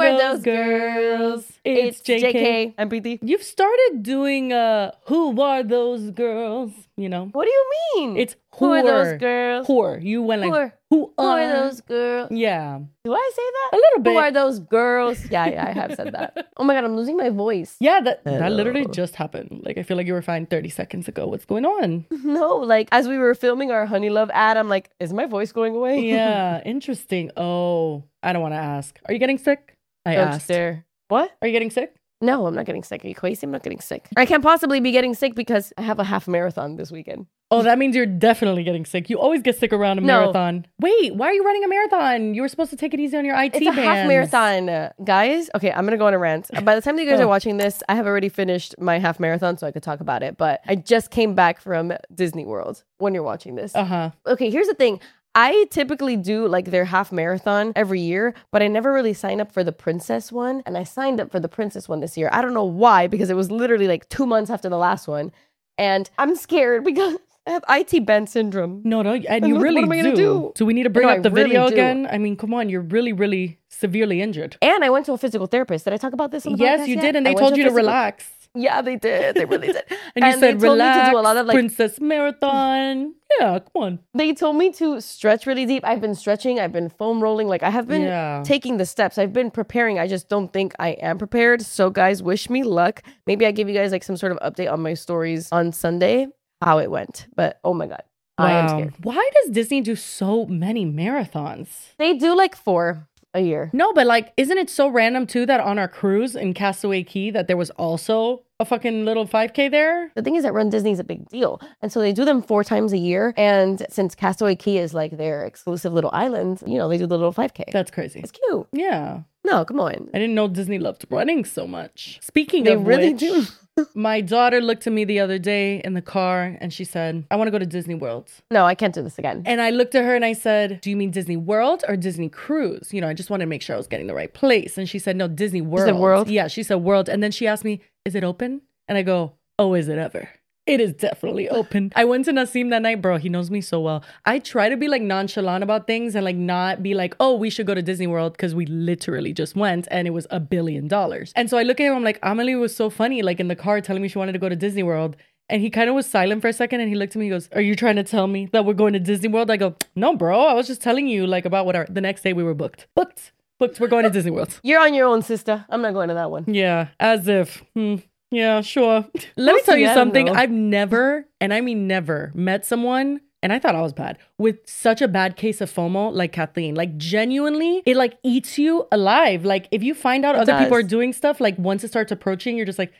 are those girls? It's JK. I'm Preeti. You've started doing who are those girls? You know. What do you mean? It's who are those girls? Whore. You went like Who are those girls? Yeah. Do I say that? A little bit. Who are those girls? Yeah, I have said that. Oh my God, I'm losing my voice. Yeah, that literally just happened. Like, I feel like you were fine 30 seconds ago. What's going on? No, like, as we were filming our Honey Love ad, I'm like, is my voice going away? Yeah, interesting. Oh, I don't want to ask. Are you getting sick? I Don't asked. stare. What? Are you getting sick? No, I'm not getting sick. Are you crazy? I'm not getting sick. I can't possibly be getting sick because I have a half marathon this weekend. Oh, that means you're definitely getting sick. You always get sick around a marathon. Wait, why are you running a marathon? You were supposed to take it easy on your IT It's a bands. half marathon, guys. Okay, I'm going to go on a rant. By the time that you guys are watching this, I have already finished my half marathon, so I could talk about it. But I just came back from Disney World when you're watching this. Uh-huh. Okay, here's the thing. I typically do like their half marathon every year, but I never really sign up for the princess one. And I signed up for the princess one this year. I don't know why, because it was literally like 2 months after the last one. And I'm scared because I have IT band syndrome. No, and you really what am I gonna do? Do we need to bring up the really video do. again? I mean, come on, you're really, really severely injured. And I went to a physical therapist. Did I talk about this on the podcast? Yes, you yet? did, and they I went told you to physical- relax. Yeah, they did. They really did. And you said, they told relax, me to do a lot of like princess marathon. Yeah, come on. They told me to stretch really deep. I've been stretching. I've been foam rolling. Like I have been taking the steps. I've been preparing. I just don't think I am prepared. So guys, wish me luck. Maybe I give you guys like some sort of update on my stories on Sunday, how it went. But oh my God, I am scared. Why does Disney do so many marathons? They do like 4 a year. No, but like, isn't it so random too that on our cruise in Castaway Cay that there was also a fucking little 5K there? The thing is that Run Disney is a big deal. And so they do them 4 times a year. And since Castaway Cay is like their exclusive little island, you know, they do the little 5K. That's crazy. It's cute. Yeah. No, come on. I didn't know Disney loved running so much. Speaking They of really which, do. my daughter looked at me the other day in the car and she said, I want to go to Disney World. No, I can't do this again. And I looked at her and I said, do you mean Disney World or Disney Cruise? You know, I just wanted to make sure I was getting the right place. And she said, no, Disney World. Is it World? Yeah, she said World. And then she asked me, is it open? And I go, oh, is it ever? It is definitely open. I went to Nassim that night, bro. He knows me so well. I try to be like nonchalant about things and like not be like, oh, we should go to Disney World because we literally just went and it was $1 billion. And so I look at him, I'm like, Amelie was so funny, like in the car telling me she wanted to go to Disney World. And he kind of was silent for a second and he looked at me, he goes, are you trying to tell me that we're going to Disney World? I go, no, bro. I was just telling you like about what the next day we were booked. Booked. We're going to Disney World. You're on your own, sister. I'm not going to that one. Yeah, as if. Yeah, sure. Let me tell you something. I've never, and I mean never, met someone, and I thought I was bad, with such a bad case of FOMO like Kathleen. Like genuinely, it like eats you alive. Like if you find out other people are doing stuff, like once it starts approaching, you're just like,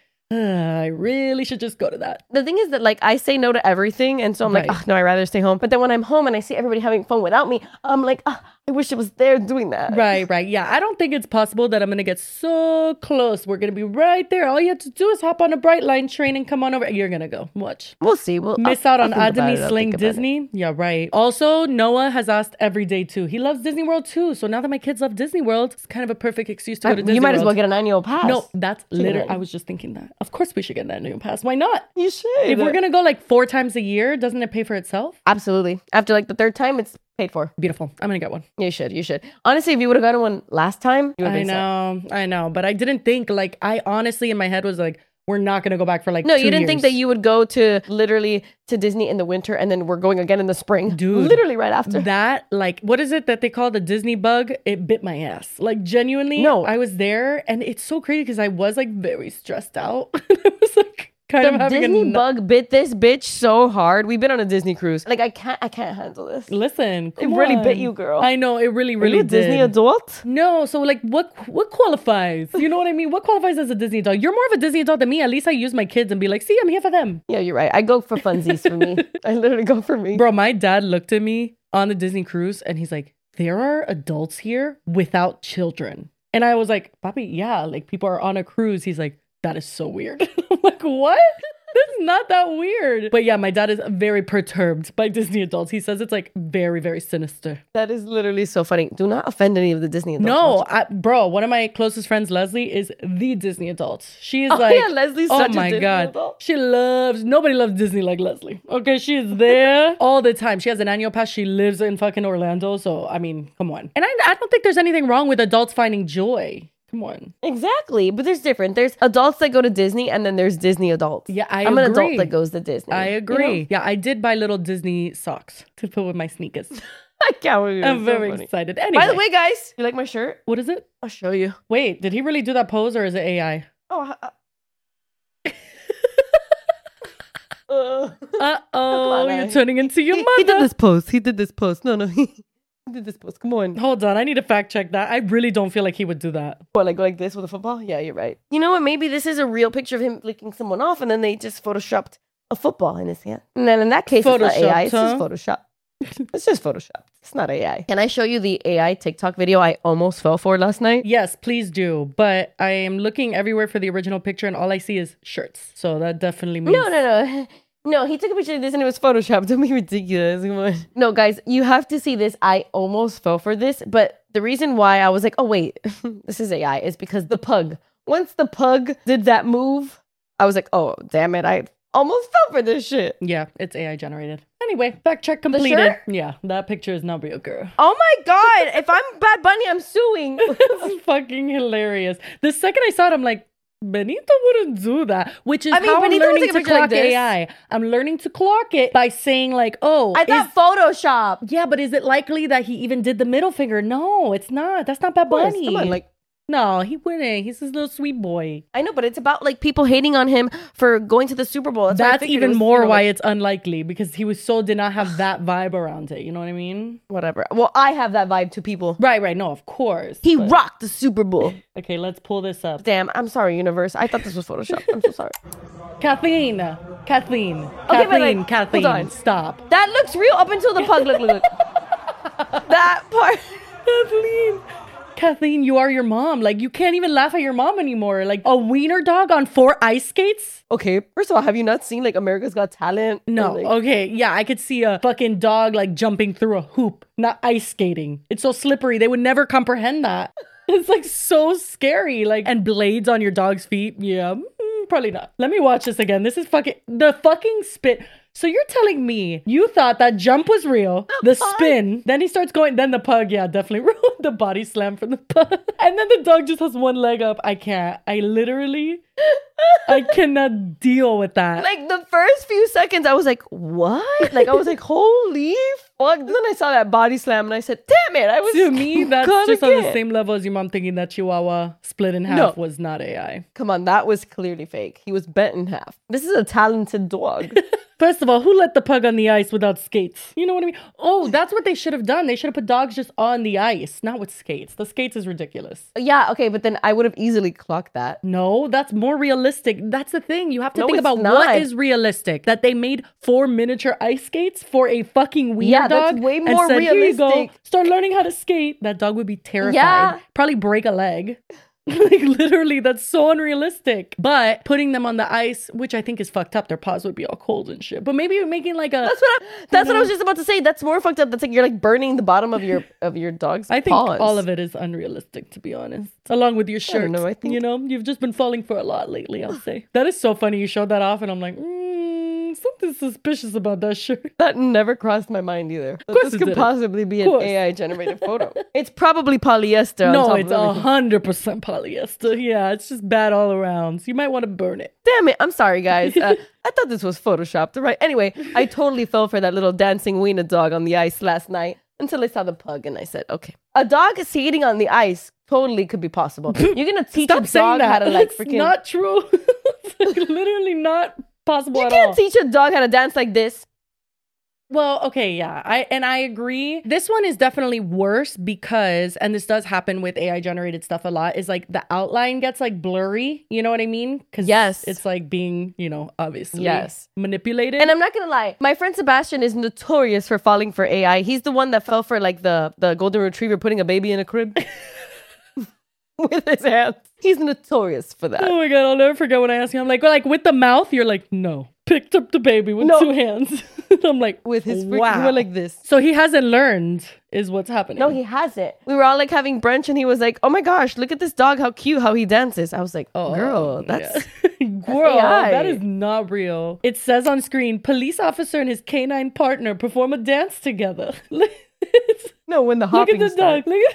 I really should just go to that. The thing is that like I say no to everything. And so I'm like, oh, no, I'd rather stay home. But then when I'm home and I see everybody having fun without me, I'm like, I wish it was there doing that. Right. Yeah. I don't think it's possible that I'm going to get so close. We're going to be right there. All you have to do is hop on a Bright Line train and come on over. You're going to go. Watch. We'll see. Miss out on Adami Sling Disney. Yeah, right. Also, Noah has asked every day too. He loves Disney World too. So now that my kids love Disney World, it's kind of a perfect excuse to go to Disney World. You might as well get an annual pass. No, that's literally, I was just thinking that. Of course we should get an annual pass. Why not? You should. If we're going to go like 4 times a year, doesn't it pay for itself? Absolutely. After like the 3rd time, it's paid for. Beautiful. I'm going to get one. You should. Honestly, if you would have gotten one last time, you would have been I know. But I didn't think like, I honestly in my head was like, we're not going to go back for like 2 years. No, you didn't years. think that you would go to literally to Disney in the winter and then we're going again in the spring. Dude. Literally right after. That, like, what is it that they call the Disney bug? It bit my ass. Like, genuinely, no. I was there and it's so crazy because I was like very stressed out. I was like kind of having Disney bug bit this bitch so hard. We've been on a Disney cruise. Like, I can't handle this. Listen, it really bit you, girl. I know, it really did. Disney adult? No, so like what qualifies? You know what I mean? What qualifies as a Disney adult? You're more of a Disney adult than me. At least I use my kids and be like, see, I'm here for them. Yeah, you're right. I go for funsies for me. I literally go for me. Bro, my dad looked at me on the Disney cruise and he's like, there are adults here without children. And I was like, Papi, yeah, like people are on a cruise. He's like, that is so weird. I'm like, what? That's not that weird. But yeah, my dad is very perturbed by Disney adults. He says it's like very, very sinister. That is literally so funny. Do not offend any of the Disney adults. No, bro, one of my closest friends, Leslie, is the Disney adult. She is like, yeah, Leslie's such a Disney adult. She nobody loves Disney like Leslie. Okay, she is there all the time. She has an annual pass. She lives in fucking Orlando. So, I mean, come on. And I don't think there's anything wrong with adults finding joy. Come on. Exactly. But there's different. There's adults that go to Disney and then there's Disney adults. Yeah, I'm an adult that goes to Disney. I agree. You know? Yeah, I did buy little Disney socks to put with my sneakers. I can't believe it. I'm very excited. Anyway. By the way, guys, you like my shirt? What is it? I'll show you. Wait, did he really do that pose or is it AI? Oh, You're turning into your mother. He did this pose. No, he did this pose. Come on. Hold on, I need to fact check that. I really don't feel like he would do that. What, like this with a football? Yeah, you're right. You know what? Maybe this is a real picture of him licking someone off, and then they just photoshopped a football in his hand. And then in that case, it's not AI. It's just Photoshop. It's just Photoshop. It's not AI. Can I show you the AI TikTok video I almost fell for last night? Yes, please do. But I am looking everywhere for the original picture, and all I see is shirts. So that definitely means... No, he took a picture of this and it was Photoshopped. Don't be ridiculous. Come on. No, guys, you have to see this. I almost fell for this, but the reason why I was like, oh, wait, this is AI is because the pug. Once the pug did that move, I was like, oh, damn it. I almost fell for this shit. Yeah, it's AI generated. Anyway, fact check completed. Yeah, that picture is not real, girl. Oh my God. If I'm Bad Bunny, I'm suing. It's fucking hilarious. The second I saw it, I'm like, Benito wouldn't do that, which is how I'm learning to clock AI. I'm learning to clock it by saying like, oh, I thought Photoshop. Yeah, but is it likely that he even did the middle finger? No, it's not. That's not Bad Bunny. Come on, no, he wouldn't. He's his little sweet boy. I know, but it's about like people hating on him for going to the Super Bowl. That's even more why it's unlikely because he did not have that vibe around it. You know what I mean? Whatever. Well, I have that vibe to people. Right. No, of course. He rocked the Super Bowl. Okay, let's pull this up. Damn, I'm sorry, universe. I thought this was Photoshop. I'm so sorry. Kathleen, stop. That looks real up until the pug. Look. That part. Kathleen, you are your mom. Like, you can't even laugh at your mom anymore. Like, a wiener dog on 4 ice skates? Okay, first of all, have you not seen, like, America's Got Talent? No, okay, yeah, I could see a fucking dog, like, jumping through a hoop, not ice skating. It's so slippery. They would never comprehend that. It's, like, so scary. Like, and blades on your dog's feet. Yeah, probably not. Let me watch this again. This is the fucking spit. So you're telling me you thought that jump was real, the spin, then he starts going, then the pug, yeah, definitely real. The body slam from the pug. And then the dog just has one leg up. I can't. I cannot deal with that. Like the first few seconds, I was like, what? Like I was like, holy fuck. Then I saw that body slam and I said, damn it. I was to me, that's just on the same level as your mom thinking that Chihuahua split in half was not AI. Come on, that was clearly fake. He was bent in half. This is a talented dog. First of all, who let the pug on the ice without skates? You know what I mean? Oh, that's what they should have done. They should have put dogs just on the ice, not with skates. The skates is ridiculous. Yeah, okay, but then I would have easily clocked that. No, that's more realistic. That's the thing. You have to think about what is realistic. That they made 4 miniature ice skates for a fucking wiener dog. That's way more realistic. Here you go. Start learning how to skate. That dog would be terrified. Yeah. Probably break a leg. Like literally, that's so unrealistic. But putting them on the ice, which I think is fucked up, their paws would be all cold and shit. But maybe you're making like a that's what I was just about to say. That's more fucked up. That's like you're like burning the bottom of your dog's I think paws. All of it is unrealistic, to be honest. Along with your shirt. I think you've just been falling for a lot lately, I'll say. That is so funny. You showed that off and I'm like, something suspicious about that shirt. That never crossed my mind either. Of course, this could possibly be an AI generated photo. It's probably polyester. No, it's 100% polyester. Yeah, it's just bad all around. So you might want to burn it. Damn it. I'm sorry, guys. I thought this was photoshopped. Right. Anyway, I totally fell for that little dancing wiener dog on the ice last night until I saw the pug and I said, okay. A dog skating on the ice totally could be possible. You're going to teach a dog how to like freaking... not true. It's literally not possible at all. You can't teach a dog how to dance like this. Well, okay, yeah. I agree. This one is definitely worse because, and this does happen with AI generated stuff a lot, is like the outline gets like blurry. You know what I mean? Because it's like being, obviously manipulated. And I'm not going to lie. My friend Sebastian is notorious for falling for AI. He's the one that fell for like the golden retriever putting a baby in a crib. With his hands. He's notorious for that. Oh my God, I'll never forget when I asked him. I'm like, with the mouth? You're like, no. Picked up the baby with 2 hands. I'm like, with his wow. He went like this. So he hasn't learned is what's happening. No, he hasn't. We were all like having brunch and he was like, oh my gosh, look at this dog. How cute how he dances. I was like, girl, that's girl, that is not real. It says on screen, police officer and his canine partner perform a dance together. No, when the hopping Look at the dog.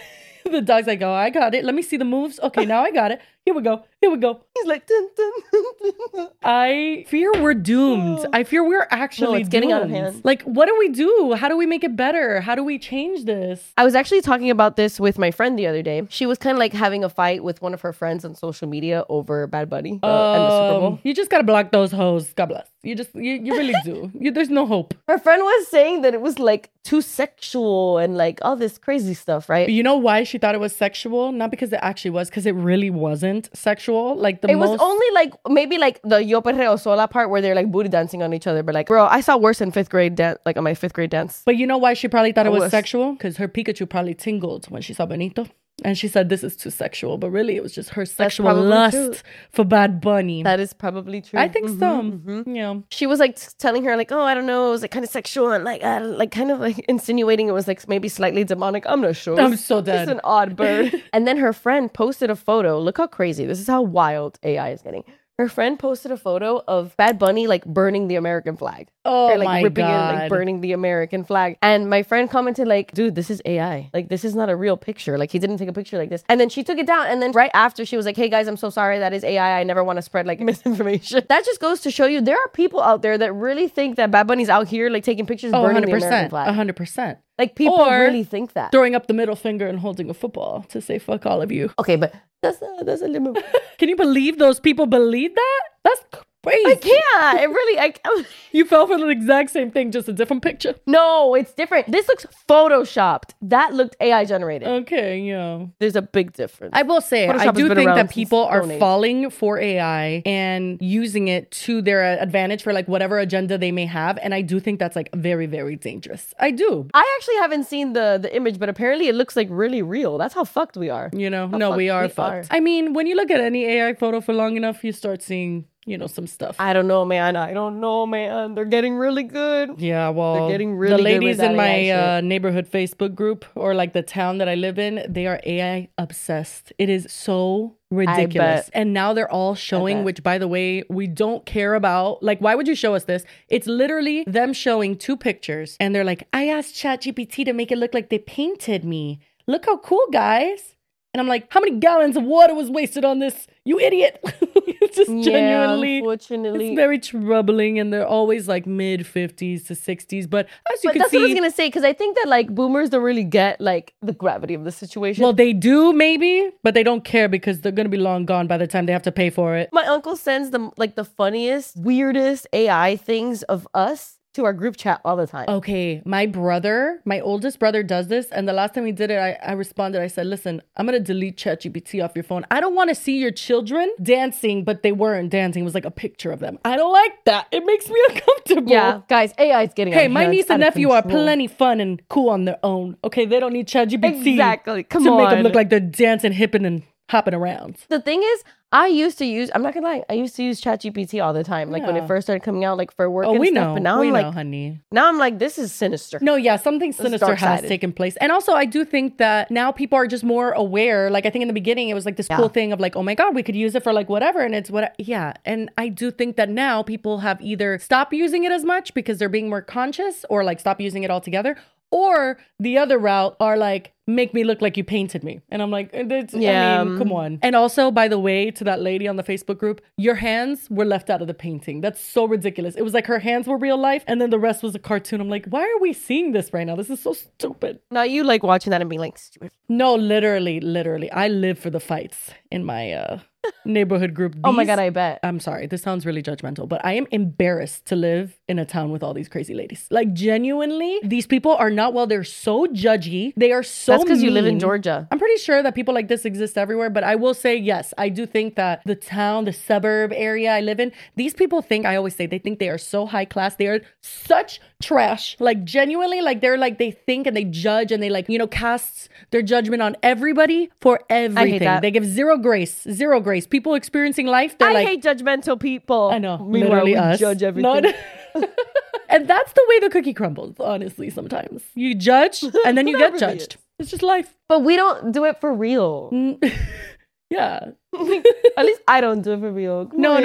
The dog's like, oh, I got it. Let me see the moves. Okay, now I got it. Here we go. He's like, dun, dun, dun, dun. I fear we're doomed. I fear we're actually it's getting out of hand. Like, what do we do? How do we make it better? How do we change this? I was actually talking about this with my friend the other day. She was kind of like having a fight with one of her friends on social media over Bad Bunny and the Super Bowl. You just gotta block those hoes. God bless. You really do. There's no hope. Her friend was saying that it was like too sexual and like all this crazy stuff, right? You know why she thought it was sexual? Not because it actually was, because it really wasn't sexual. Like it was only like maybe like the Yo Perreo Sola part where they're like booty dancing on each other. But like, bro, I saw worse in fifth grade like on my fifth grade dance. But you know why she probably thought it was sexual? Because her Pikachu probably tingled when she saw Benito. And she said, this is too sexual. But really, it was just her sexual lust for Bad Bunny. That is probably true. I think so. Mm-hmm. Yeah. She was like telling her like, oh, I don't know. It was like kind of sexual and like kind of like insinuating it was like maybe slightly demonic. I'm not sure. I'm so dead. It's an odd bird. And then her friend posted a photo. Look how crazy. This is how wild AI is getting. Her friend posted a photo of Bad Bunny like burning the American flag. Oh, or, like, my ripping God. it, like burning the American flag. And my friend commented like, dude, this is AI. Like, this is not a real picture. Like, he didn't take a picture like this. And then she took it down. And then right after she was like, hey guys, I'm so sorry. That is AI. I never want to spread like misinformation. That just goes to show you there are people out there that really think that Bad Bunny's out here like taking pictures burning 100%, the American flag. 100%. Like, people really think that. Throwing up the middle finger and holding a football to say fuck all of you. Okay, but that's a limit. Can you believe those people believe that? That's crazy. I can't. It really, You fell for the exact same thing, just a different picture. No, it's different. This looks photoshopped. That looked AI generated. Okay, yeah. There's a big difference. I will say, I do think that people are falling for AI and using it to their advantage for like whatever agenda they may have. And I do think that's like very, very dangerous. I do. I actually haven't seen the image, but apparently it looks like really real. That's how fucked we are. You know, no, we are fucked. I mean, when you look at any AI photo for long enough, you start seeing, you know, some stuff. I don't know, man. They're getting really good. Yeah, well, they're getting really the good ladies with in my neighborhood Facebook group or like the town that I live in, they are AI obsessed. It is so ridiculous. And now they're all showing, which by the way, we don't care about. Like, why would you show us this? It's literally them showing two pictures and they're like, I asked ChatGPT to make it look like they painted me. Look how cool, guys. And I'm like, how many gallons of water was wasted on this? You idiot. It's just genuinely, unfortunately, it's very troubling. And they're always like mid 50s to 60s. But as you can that's see, what I was going to say. Because I think that like boomers don't really get like the gravity of the situation. Well, they do maybe, but they don't care because they're going to be long gone by the time they have to pay for it. My uncle sends them like the funniest, weirdest AI things of us to our group chat all the time. Okay, my oldest brother does this. And the last time he did it, I responded. I said, listen, I'm going to delete ChatGPT off your phone. I don't want to see your children dancing, but they weren't dancing. It was like a picture of them. I don't like that. It makes me uncomfortable. Yeah, guys, AI is getting Hey, my niece and nephew are plenty fun and cool on their own. Okay, they don't need ChatGPT to make them look like they're dancing, hipping, and hopping around. The thing is, I'm not gonna lie, I used to use ChatGPT all the time. Like when it first started coming out, like for work and stuff. But now I'm like, honey. Now I'm like, this is sinister. No, yeah, something sinister has taken place. And also I do think that now people are just more aware. Like I think in the beginning it was like this cool thing of like, oh my God, we could use it for like whatever. And it's what, yeah. And I do think that now people have either stopped using it as much because they're being more conscious or like stop using it altogether. Or the other route are like, make me look like you painted me. And I'm like, I mean, come on. And also, by the way, to that lady on the Facebook group, your hands were left out of the painting. That's so ridiculous. It was like her hands were real life and then the rest was a cartoon. I'm like, why are we seeing this right now? This is so stupid. Now you like watching that and being like, stupid. No, literally. I live for the fights in my neighborhood group. Oh my God, I bet. I'm sorry, this sounds really judgmental, but I am embarrassed to live in a town with all these crazy ladies. Like genuinely, these people are not, well, they're so judgy. They are so That's because you live in Georgia. I'm pretty sure that people like this exist everywhere, but I will say, yes, I do think that the town, the suburb area I live in, these people think, I always say, they think they are so high class. They are such trash. Like genuinely, like they're like, they think and they judge and they like, you know, cast their judgment on everybody for everything. I hate that. They give zero grace. People experiencing life, they're like, I hate judgmental people. I know. Meanwhile, we judge everything. And that's the way the cookie crumbles, honestly, sometimes. You judge and then you get judged. It's just life. But we don't do it for real. Yeah. At least I don't do it for real. No.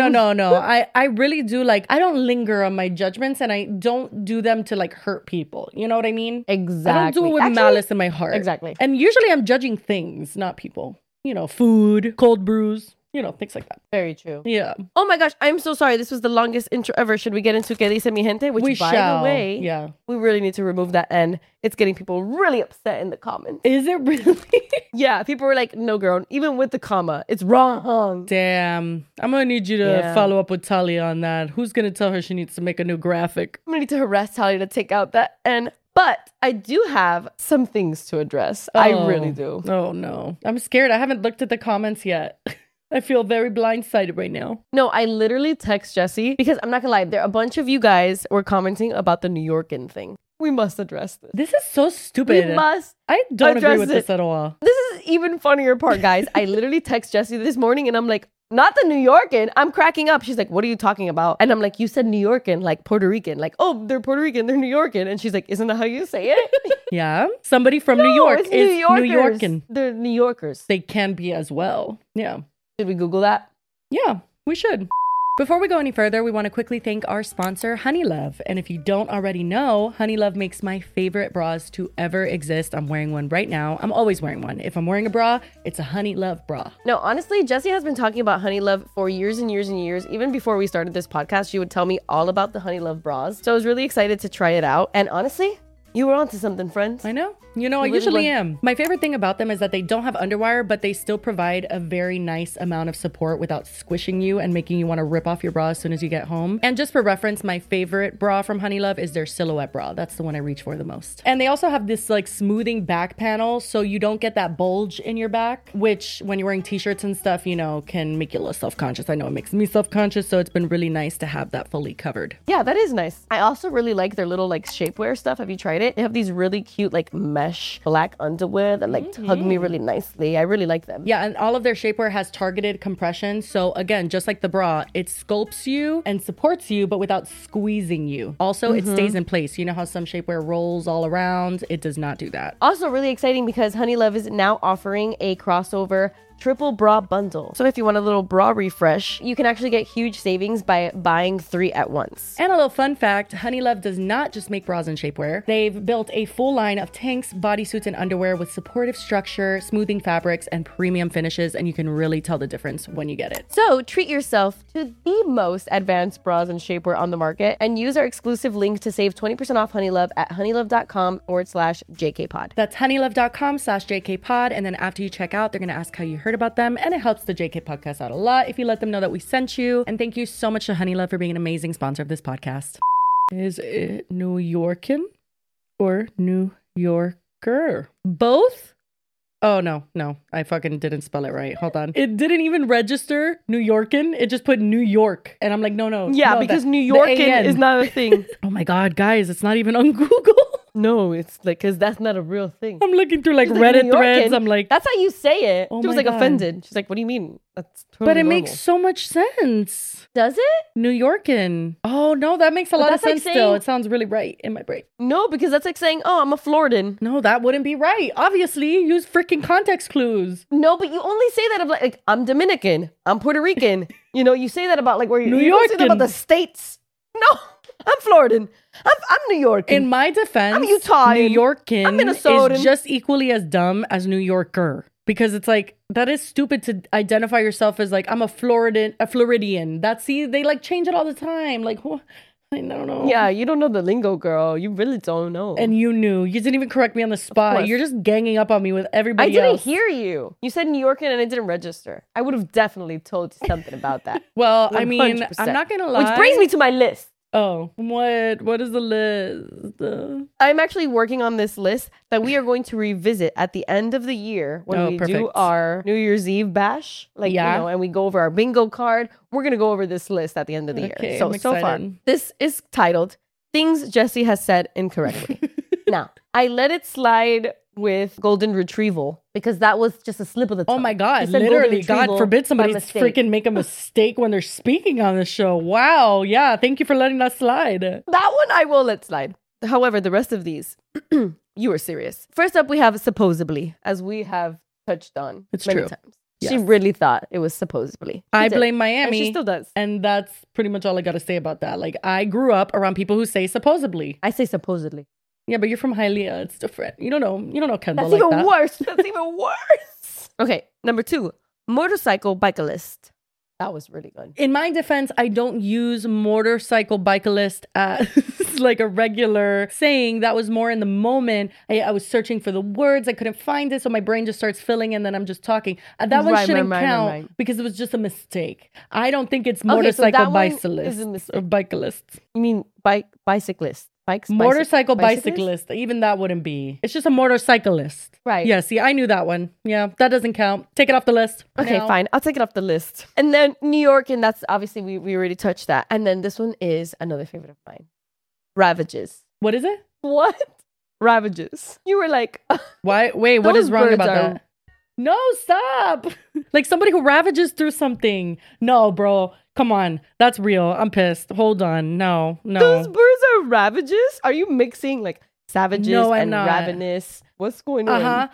I really do. Like, I don't linger on my judgments, and I don't do them to like hurt people. You know what I mean? Exactly. I don't do it with malice in my heart. Exactly. And usually I'm judging things, not people. You know, food, cold brews, you know, things like that. Very true. Yeah. Oh my gosh, I'm so sorry. This was the longest intro ever. Should we get into Que Dice Mi Gente? Which, by the way, we really need to remove that N. It's getting people really upset in the comments. Is it really? Yeah, people were like, no, girl, even with the comma, it's wrong. Damn. I'm going to need you to follow up with Talia on that. Who's going to tell her she needs to make a new graphic? I'm going to need to harass Talia to take out that N. But I do have some things to address. I really do. Oh, no. I'm scared. I haven't looked at the comments yet. I feel very blindsided right now. No, I literally text Jesse because I'm not going to lie. There are a bunch of you guys were commenting about the New Yorkin thing. We must address this. This is so stupid. We must. I don't agree with this at all. This is even funnier part, guys. I literally text Jesse this morning and I'm like, not the New Yorkin. I'm cracking up. She's like, what are you talking about? And I'm like, you said New Yorkin, like Puerto Rican. Like, oh, they're Puerto Rican, they're New Yorkin. And she's like, isn't that how you say it? Yeah. Somebody from New York is New Yorkin. They're New Yorkers. They can be as well. Yeah. Should we Google that? Yeah, we should. Before we go any further, we want to quickly thank our sponsor, Honeylove. And if you don't already know, Honeylove makes my favorite bras to ever exist. I'm wearing one right now. I'm always wearing one. If I'm wearing a bra, it's a Honeylove bra. No, honestly, Jessie has been talking about Honeylove for years and years and years. Even before we started this podcast, she would tell me all about the Honeylove bras. So I was really excited to try it out. And honestly, you were onto something, friends. I know. You know, I usually am. My favorite thing about them is that they don't have underwire, but they still provide a very nice amount of support without squishing you and making you want to rip off your bra as soon as you get home. And just for reference, my favorite bra from Honeylove is their Silhouette bra. That's the one I reach for the most. And they also have this like smoothing back panel, so you don't get that bulge in your back, which when you're wearing t-shirts and stuff, you know, can make you a little self-conscious. I know it makes me self-conscious, so it's been really nice to have that fully covered. Yeah, that is nice. I also really like their little like shapewear stuff. Have you tried it? They have these really cute like mesh black underwear that like hug me really nicely. I really like them. Yeah, and all of their shapewear has targeted compression. So again, just like the bra, it sculpts you and supports you, but without squeezing you. Also, it stays in place. You know how some shapewear rolls all around? It does not do that. Also really exciting because Honeylove is now offering a crossover triple bra bundle. So if you want a little bra refresh, you can actually get huge savings by buying 3 at once. And a little fun fact, Honeylove does not just make bras and shapewear. They've built a full line of tanks, bodysuits, and underwear with supportive structure, smoothing fabrics, and premium finishes, and you can really tell the difference when you get it. So treat yourself to the most advanced bras and shapewear on the market and use our exclusive link to save 20% off Honeylove at honeylove.com/JKPod. That's honeylove.com/JKPod, and then after you check out, they're going to ask how you heard about them, and it helps the JK podcast out a lot if you let them know that we sent you. And thank you so much to Honeylove for being an amazing sponsor of this podcast. Is it New Yorkin or New Yorker? Both? Oh, no. I fucking didn't spell it right. Hold on. It didn't even register New Yorkin. It just put New York. And I'm like, no. Yeah, no, because New Yorkin is not a thing. Oh my God, guys, it's not even on Google. No, it's like, because that's not a real thing. I'm looking through like Reddit threads. I'm like, that's how you say it. Oh she was like offended. She's like, what do you mean? That's totally But it normal. makes so much sense. Does it? New Yorkin. Oh, no, that makes a lot of sense still. It sounds really right in my brain. No, because that's like saying, oh, I'm a Floridan. No, that wouldn't be right. Obviously, use freaking context clues. No, but you only say that of like I'm Dominican. I'm Puerto Rican. You know, you say that about like where you don't say that about the states. No, I'm Floridan. I'm New York. In my defense, I'm Utah. New Yorkin I'm Minnesotan. is just equally as dumb as New Yorker. Because it's like, that is stupid to identify yourself as like, I'm a Floridian. They like change it all the time. Like, I don't know. Yeah, you don't know the lingo, girl. You really don't know. And you knew. You didn't even correct me on the spot. You're just ganging up on me with everybody else. I didn't hear you. You said New Yorker and it didn't register. I would have definitely told you something about that. Well, 100%. I mean, I'm not going to lie. Which brings me to my list. Oh, what is the list? I'm actually working on this list that we are going to revisit at the end of the year when do our New Year's Eve bash. Like, you know, and we go over our bingo card. We're going to go over this list at the end of the year. So far, this is titled Things Jessie Has Said Incorrectly. Now, I let it slide with golden retrieval because that was just a slip of the tongue. Oh my God, literally, God forbid somebody freaking make a mistake when they're speaking on the show. Wow, yeah, thank you for letting that slide. That one I will let slide. However, the rest of these, you were serious. First up, we have supposedly, as we have touched on many times. She really thought it was supposedly. I blame Miami. And she still does. And that's pretty much all I got to say about that. Like, I grew up around people who say supposedly. I say supposedly. Yeah, but you're from Hialeah. It's different. You don't know Kendall That's like even that. worse. That's even worse. Okay, number 2. Motorcycle bicyclist. That was really good. In my defense, I don't use motorcycle bicyclist as like a regular saying. That was more in the moment. I was searching for the words. I couldn't find it. So my brain just starts filling and then I'm just talking. That one shouldn't count because it was just a mistake. I don't think it's motorcycle bicyclist or bicyclist. You mean bicyclist? Motorcycle bicyclist. Even that wouldn't be. It's just a motorcyclist. Right. Yeah, see, I knew that one. Yeah, that doesn't count. Take it off the list. Okay, fine. I'll take it off the list. And then New York, and that's obviously, we already touched that. And then this one is another favorite of mine. Ravages. What is it? What? Ravages. You were like... Why? Wait, what is wrong about that? No, stop. Like somebody who ravages through something. No, bro. Come on. That's real. I'm pissed. Hold on. No. Those birds are ravages? Are you mixing like savages and ravenous? What's going on?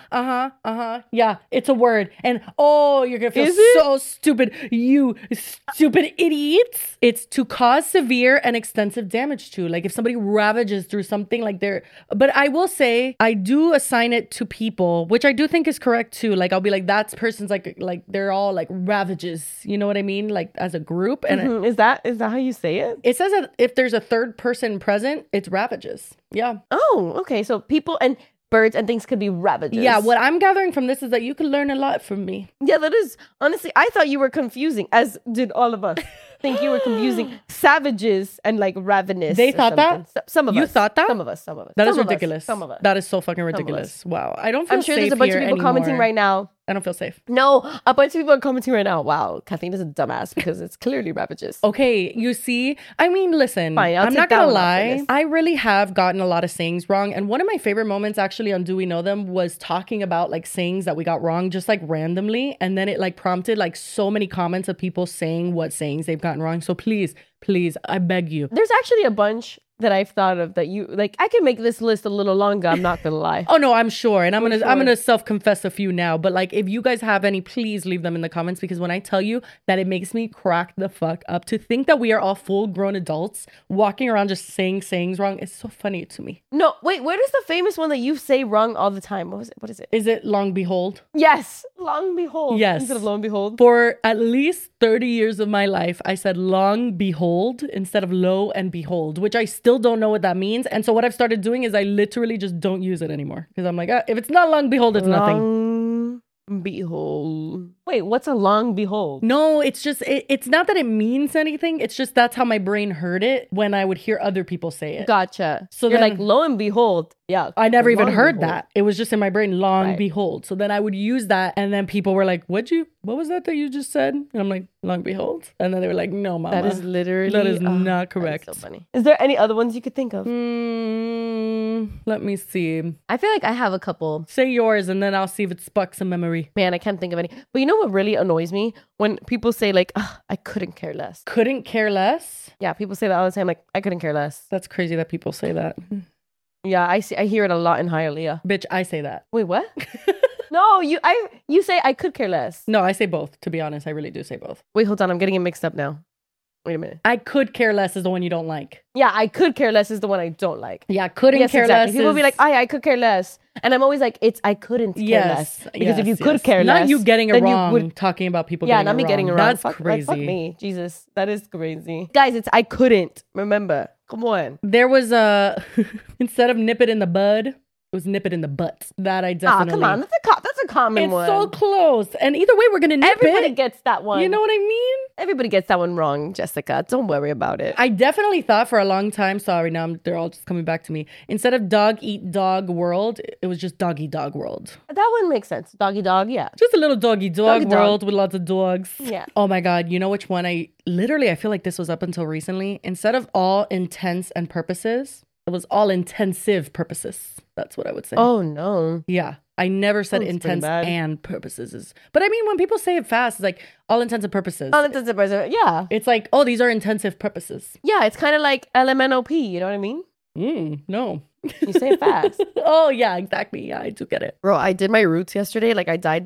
Yeah, it's a word. And you're going to feel so stupid. You stupid idiots. It's to cause severe and extensive damage to. Like if somebody ravages through something like but I will say I do assign it to people, which I do think is correct too. Like I'll be like, that person's like they're all like ravages. You know what I mean? Like as a group. And is that how you say it? It says that if there's a third person present, it's ravages. Yeah. Oh, okay. So people and birds and things could be ravages. Yeah, what I'm gathering from this is that you can learn a lot from me. Yeah, that is. Honestly, I thought you were confusing, as did all of us. Think you were confusing savages and like ravenous. They thought that? Some of us. You thought that? Some of us. That is ridiculous. Some of us. That is so fucking ridiculous. Wow. I don't feel safe. I'm sure there's a bunch of people commenting right now. I don't feel safe. No, a bunch of people are commenting right now. Wow, Kathleen is a dumbass because it's clearly ravages. Okay, you see? I mean, listen, fine, I'm not gonna lie. I really have gotten a lot of sayings wrong. And one of my favorite moments actually on Do We Know Them was talking about like sayings that we got wrong just like randomly. And then it like prompted like so many comments of people saying what sayings they've gotten wrong. So please, I beg you. There's actually a bunch that I've thought of that you like. I can make this list a little longer. I'm not gonna lie. Oh no, I'm sure, and I'm gonna self-confess a few now. But like, if you guys have any, please leave them in the comments because when I tell you that it makes me crack the fuck up to think that we are all full-grown adults walking around just saying sayings wrong. It's so funny to me. No, wait. Where is the famous one that you say wrong all the time? What was it? What is it? Is it long behold? Yes, long behold. Yes, instead of lo and behold. For at least 30 years of my life, I said long behold instead of lo and behold, which I still don't know what that means. And so what I've started doing is I literally just don't use it anymore because I'm like, if it's not long behold, it's nothing. Behold. Wait, what's a long behold? No, it's just it's not that it means anything. It's just that's how my brain heard it when I would hear other people say it. Gotcha. So you're like, lo and behold. Yeah. I never even heard that. It was just in my brain, long behold. So then I would use that and then people were like, what was that you just said? And I'm like, long behold. And then they were like, no, mama. That is literally. That is not correct. That is so funny. Is there any other ones you could think of? Let me see. I feel like I have a couple. Say yours and then I'll see if it sparks a memory. Man, I can't think of any. But you know what really annoys me? When people say like, I couldn't care less. Couldn't care less? Yeah, people say that all the time. Like, I couldn't care less. That's crazy that people say that. Yeah, I hear it a lot in Hialeah. Bitch, I say that. Wait, what? No, you say I could care less. No, I say both. To be honest, I really do say both. Wait, hold on. I'm getting it mixed up now. Wait a minute. I could care less is the one you don't like. Yeah, I could care less is the one I don't like. Yeah, couldn't care less. People be like, I could care less. And I'm always like, I couldn't care less. Because if you could care less. Not you getting it wrong, talking about people getting it wrong. Yeah, not me getting it wrong. That's crazy. Fuck me. Jesus, that is crazy. Guys, it's I couldn't. Remember. Come on. There was instead of nip it in the bud, it was nip it in the butt. That I definitely. Come on. That's a common one. It's so close. And either way, we're going to nip Everybody gets that one. You know what I mean? Everybody gets that one wrong, Jessica. Don't worry about it. I definitely thought for a long time, sorry, now they're all just coming back to me. Instead of dog eat dog world, it was just doggy dog world. That one makes sense. Doggy dog, yeah. Just a little doggy dog world with lots of dogs. Yeah. Oh my God. You know which one I feel like this was up until recently. Instead of all intents and purposes, it was all intensive purposes. That's what I would say. Oh no. Yeah. I never said intents and purposes. But I mean, when people say it fast, it's like all intents and purposes. All intents and purposes, yeah. It's like, oh, these are intensive purposes. Yeah, it's kind of like LMNOP, you know what I mean? No. You say it fast. Oh, yeah, exactly. Yeah, I do get it. Bro, I did my roots yesterday. Like, I dyed them.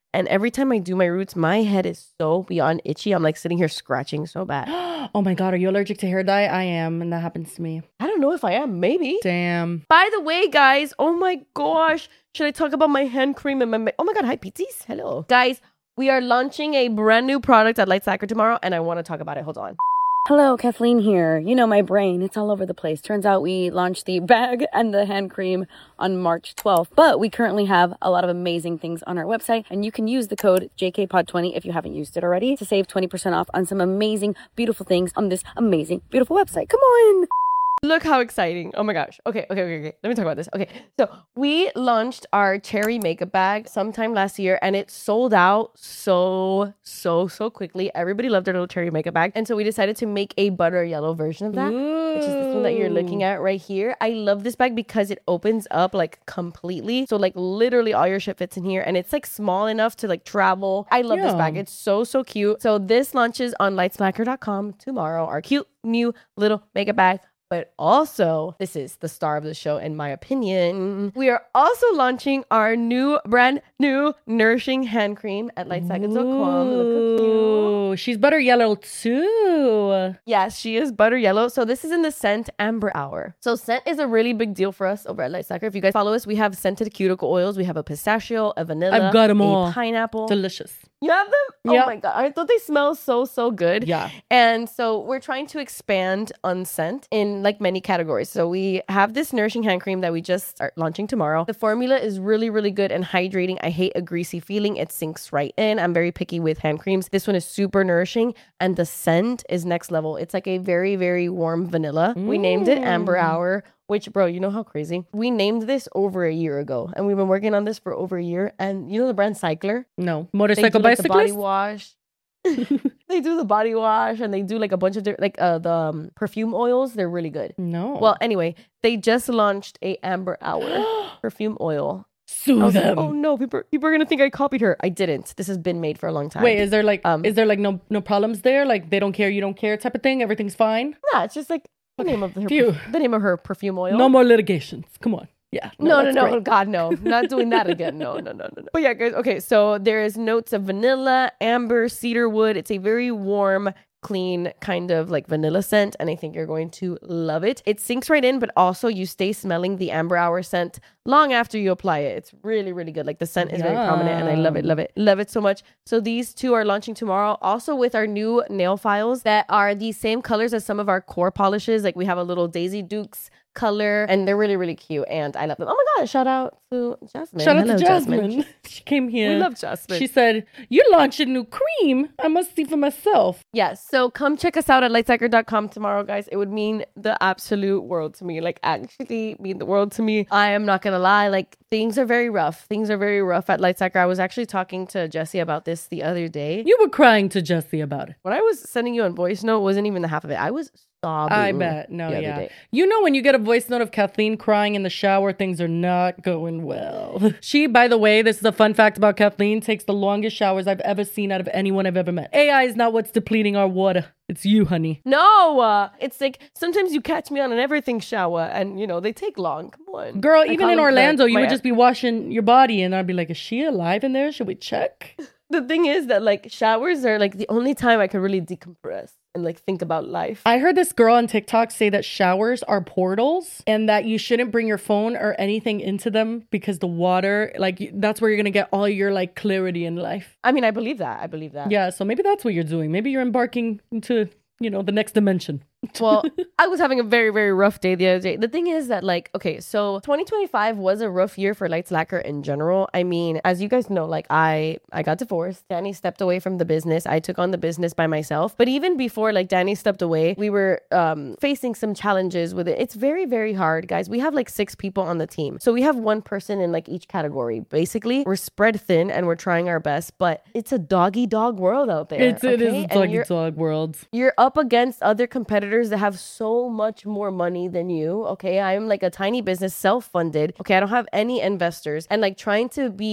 And every time I do my roots, my head is so beyond itchy. I'm like sitting here scratching so bad. Oh my God, are you allergic to hair dye? I am, and that happens to me. I don't know if I am, maybe. Damn. By the way, guys, oh my gosh. Should I talk about my hand cream and my... Oh my God, hi, Pizzies. Hello. Guys, we are launching a brand new product at Light Slacker tomorrow, and I want to talk about it. Hold on. Hello, Kathleen here. You know my brain, it's all over the place. Turns out we launched the bag and the hand cream on March 12th, but we currently have a lot of amazing things on our website, and you can use the code JKPOD20 if you haven't used it already to save 20% off on some amazing, beautiful things on this amazing, beautiful website. Come on! Look how exciting. Oh my gosh. Okay. Let me talk about this. Okay. So we launched our cherry makeup bag sometime last year and it sold out so quickly. Everybody loved our little cherry makeup bag. And so we decided to make a butter yellow version of that, which is this one that you're looking at right here. I love this bag because it opens up like completely. So like literally all your shit fits in here and it's like small enough to like travel. I love this bag. It's so cute. So this launches on lightslacker.com tomorrow. Our cute new little makeup bag. But also, this is the star of the show, in my opinion. We are also launching our brand new nourishing hand cream at lightslacker.com. Look how cute. She's butter yellow too. Yes, she is butter yellow. So this is in the scent Amber Hour. So scent is a really big deal for us over at Light Slacker. If you guys follow us, we have scented cuticle oils. We have a pistachio, a vanilla, I've got them all. A pineapple. Delicious. You have them? Yep. Oh my God. I thought they smell so good. Yeah. And so we're trying to expand on scent in like many categories. So we have this nourishing hand cream that we just start launching tomorrow. The formula is really good and hydrating. I hate a greasy feeling. It sinks right in. I'm very picky with hand creams. This one is super nourishing and the scent is next level. It's like a very warm vanilla. We named it Amber Hour. Which, bro, you know how crazy? We named this over a year ago, and we've been working on this for over a year. And you know the brand Cycler? No. Motorcycle bicyclist? The body wash. They do the body wash, and they do like a bunch of different, the perfume oils. They're really good. No. Well, anyway, they just launched a Amber Hour perfume oil. Sue them. Like, oh no, people are gonna think I copied her. I didn't. This has been made for a long time. Wait, is there like no problems there? Like they don't care, you don't care type of thing? Everything's fine? Nah, it's just like the name of her perfume oil. No more litigations. Come on. Yeah. No. God, no. Not doing that again. No. But yeah, guys. Okay, so there is notes of vanilla, amber, cedar wood. It's a very warm, clean kind of like vanilla scent, and I think you're going to love it. It sinks right in, but also you stay smelling the Amber Hour scent long after you apply it. It's really good. Like the scent is very prominent, and I love it so much. So these two are launching tomorrow, also with our new nail files that are the same colors as some of our core polishes. Like we have a little Daisy Dukes color, and they're really cute, and I love them. Oh my God, shout out to Jasmine. Shout out to Jasmine. She came here. We love Jasmine. She said, you launched a new cream. I must see for myself. Yes, so come check us out at lightslacker.com tomorrow, guys. It would mean the absolute world to me. Like actually mean the world to me. I am not gonna lie, like things are very rough at Light Slacker. I was actually talking to Jessie about this the other day. You were crying to Jessie about it. When I was sending you a voice note, wasn't even the half of it. I was sobbing. I bet. No, yeah. You know, when you get a voice note of Kathleen crying in the shower, things are not going well. She, by the way, this is a fun fact about Kathleen, takes the longest showers I've ever seen out of anyone I've ever met. AI is not what's depleting our water. It's you, honey. No, it's like sometimes you catch me on an everything shower and, you know, they take long. Come on. Girl, even in Orlando, you would just be washing your body and I'd be like, is she alive in there? Should we check? The thing is that like showers are like the only time I can really decompress and like think about life. I heard this girl on TikTok say that showers are portals and that you shouldn't bring your phone or anything into them because the water, like that's where you're going to get all your like clarity in life. I mean, I believe that. Yeah. So maybe that's what you're doing. Maybe you're embarking into, you know, the next dimension. Well, I was having a very rough day the other day. The thing is that like, okay, so 2025 was a rough year for Light Slacker in general. I mean, as you guys know, like I got divorced. Danny stepped away from the business. I took on the business by myself. But even before like Danny stepped away, we were facing some challenges with it. It's very hard, guys. We have like 6 people on the team. So we have one person in like each category. Basically, we're spread thin and we're trying our best, but it's a dog world out there. It is a dog world. You're up against other competitors that have so much more money than you. Okay, I'm like a tiny business, self-funded. Okay, I don't have any investors, and like trying to be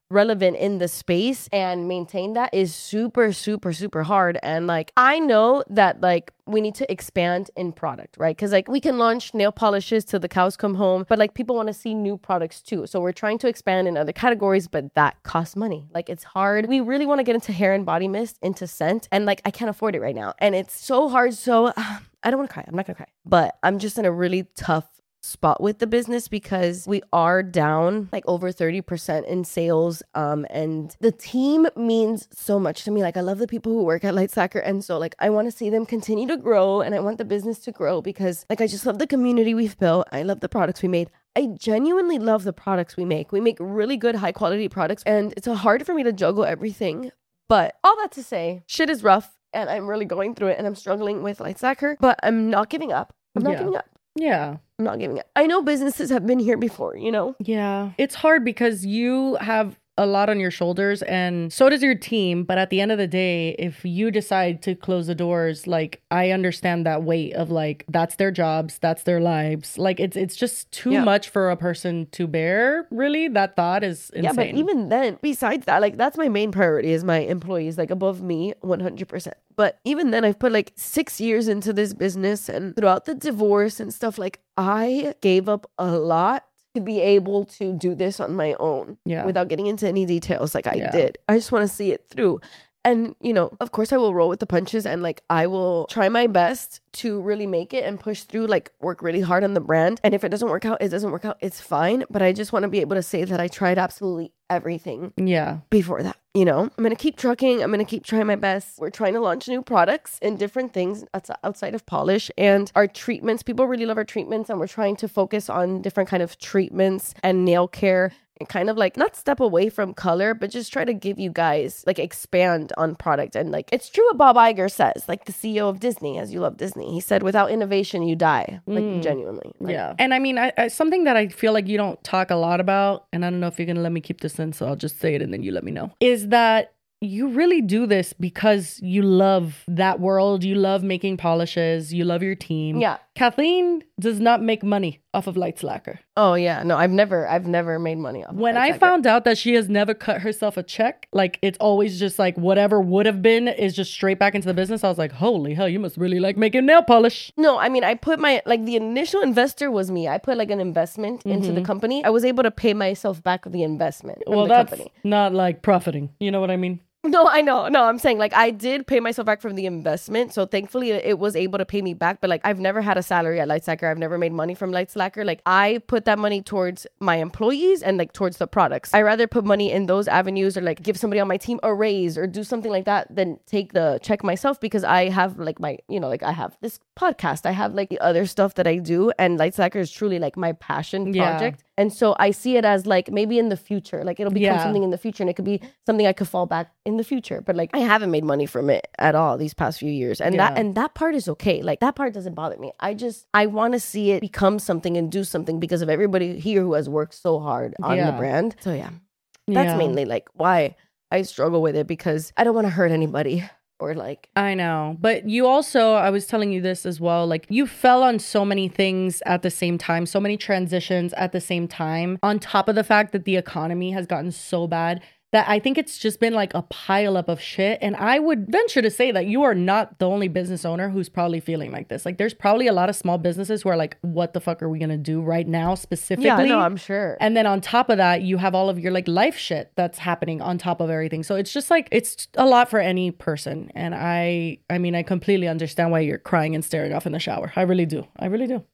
relevant in the space and maintain that is super, super, super hard. And like, I know that like we need to expand in product, right? Because like we can launch nail polishes till the cows come home, but like people want to see new products too. So we're trying to expand in other categories, but that costs money. Like it's hard. We really want to get into hair and body mist, into scent, and like I can't afford it right now. And it's so hard. So I don't want to cry. I'm not gonna cry, but I'm just in a really tough spot with the business because we are down like over 30% in sales, and the team means so much to me. Like I love the people who work at Lightslacker, and so like I want to see them continue to grow, and I want the business to grow because like I just love the community we've built. I love the products we made. I genuinely love the products we make. We make really good high quality products, and it's hard for me to juggle everything. But all that to say, shit is rough and I'm really going through it and I'm struggling with Lightslacker, but I'm not giving up. I'm not giving up. Yeah. I'm not giving up. I know businesses have been here before, you know? Yeah. It's hard because you have a lot on your shoulders and so does your team. But at the end of the day, if you decide to close the doors, like I understand that weight of like, that's their jobs, that's their lives. Like it's just too much for a person to bear. Really, that thought is insane. Yeah, but even then, besides that, like that's my main priority is my employees, like above me, 100%. But even then, I've put like 6 years into this business, and throughout the divorce and stuff, like I gave up a lot to be able to do this on my own without getting into any details like I did. I just want to see it through. And, you know, of course I will roll with the punches and like I will try my best to really make it and push through, like work really hard on the brand. And if it doesn't work out, it doesn't work out. It's fine. But I just want to be able to say that I tried absolutely everything before that. You know, I'm going to keep trucking. I'm going to keep trying my best. We're trying to launch new products and different things outside of polish and our treatments. People really love our treatments, and we're trying to focus on different kind of treatments and nail care. And kind of like not step away from color, but just try to give you guys like expand on product. And like it's true what Bob Iger says, like the CEO of Disney, as you love Disney. He said, without innovation, you die. Like genuinely. Like, and I mean, I something that I feel like you don't talk a lot about, and I don't know if you're gonna let me keep this in, so I'll just say it and then you let me know, is that you really do this because you love that world. You love making polishes. You love your team. Yeah. Kathleen does not make money off of Lightslacker. Oh yeah. No, I've never made money off of When I found out that she has never cut herself a check, like it's always just like whatever would have been is just straight back into the business. I was like, holy hell, you must really like making nail polish. No, I mean, I put my, like the initial investor was me. I put like an investment into the company. I was able to pay myself back the investment from the that's company. Not like profiting. You know what I mean? No, I know. No, I'm saying like I did pay myself back from the investment. So thankfully it was able to pay me back. But like I've never had a salary at Lightslacker. I've never made money from Lightslacker. Like I put that money towards my employees and like towards the products. I rather put money in those avenues or like give somebody on my team a raise or do something like that than take the check myself, because I have like my, you know, like I have this podcast. I have like the other stuff that I do, and Lightslacker is truly like my passion project. And so I see it as like maybe in the future, like it'll become something in the future, and it could be something I could fall back in the future. But like I haven't made money from it at all these past few years. And that part is okay. Like that part doesn't bother me. I want to see it become something and do something because of everybody here who has worked so hard on the brand. So that's mainly like why I struggle with it, because I don't want to hurt anybody. Or like, I know, but you also, I was telling you this as well, like you fell on so many things at the same time, so many transitions at the same time, on top of the fact that the economy has gotten so bad that I think it's just been like a pileup of shit. And I would venture to say that you are not the only business owner who's probably feeling like this. Like there's probably a lot of small businesses who are like, what the fuck are we going to do right now specifically? Yeah, no, I'm sure. And then on top of that, you have all of your like life shit that's happening on top of everything. So it's just like, it's a lot for any person. And I mean, I completely understand why you're crying and staring off in the shower. I really do. I really do.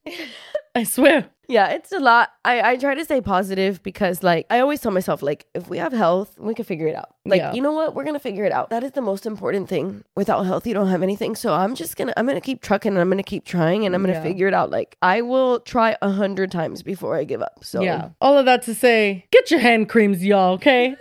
I swear. Yeah, it's a lot. I try to stay positive because like I always tell myself, like, if we have health, we can figure it out. Like, you know what? We're going to figure it out. That is the most important thing. Without health, you don't have anything. So I'm going to keep trucking and I'm going to keep trying and I'm going to figure it out. Like I will try 100 times before I give up. So yeah, all of that to say, get your hand creams, y'all. Okay.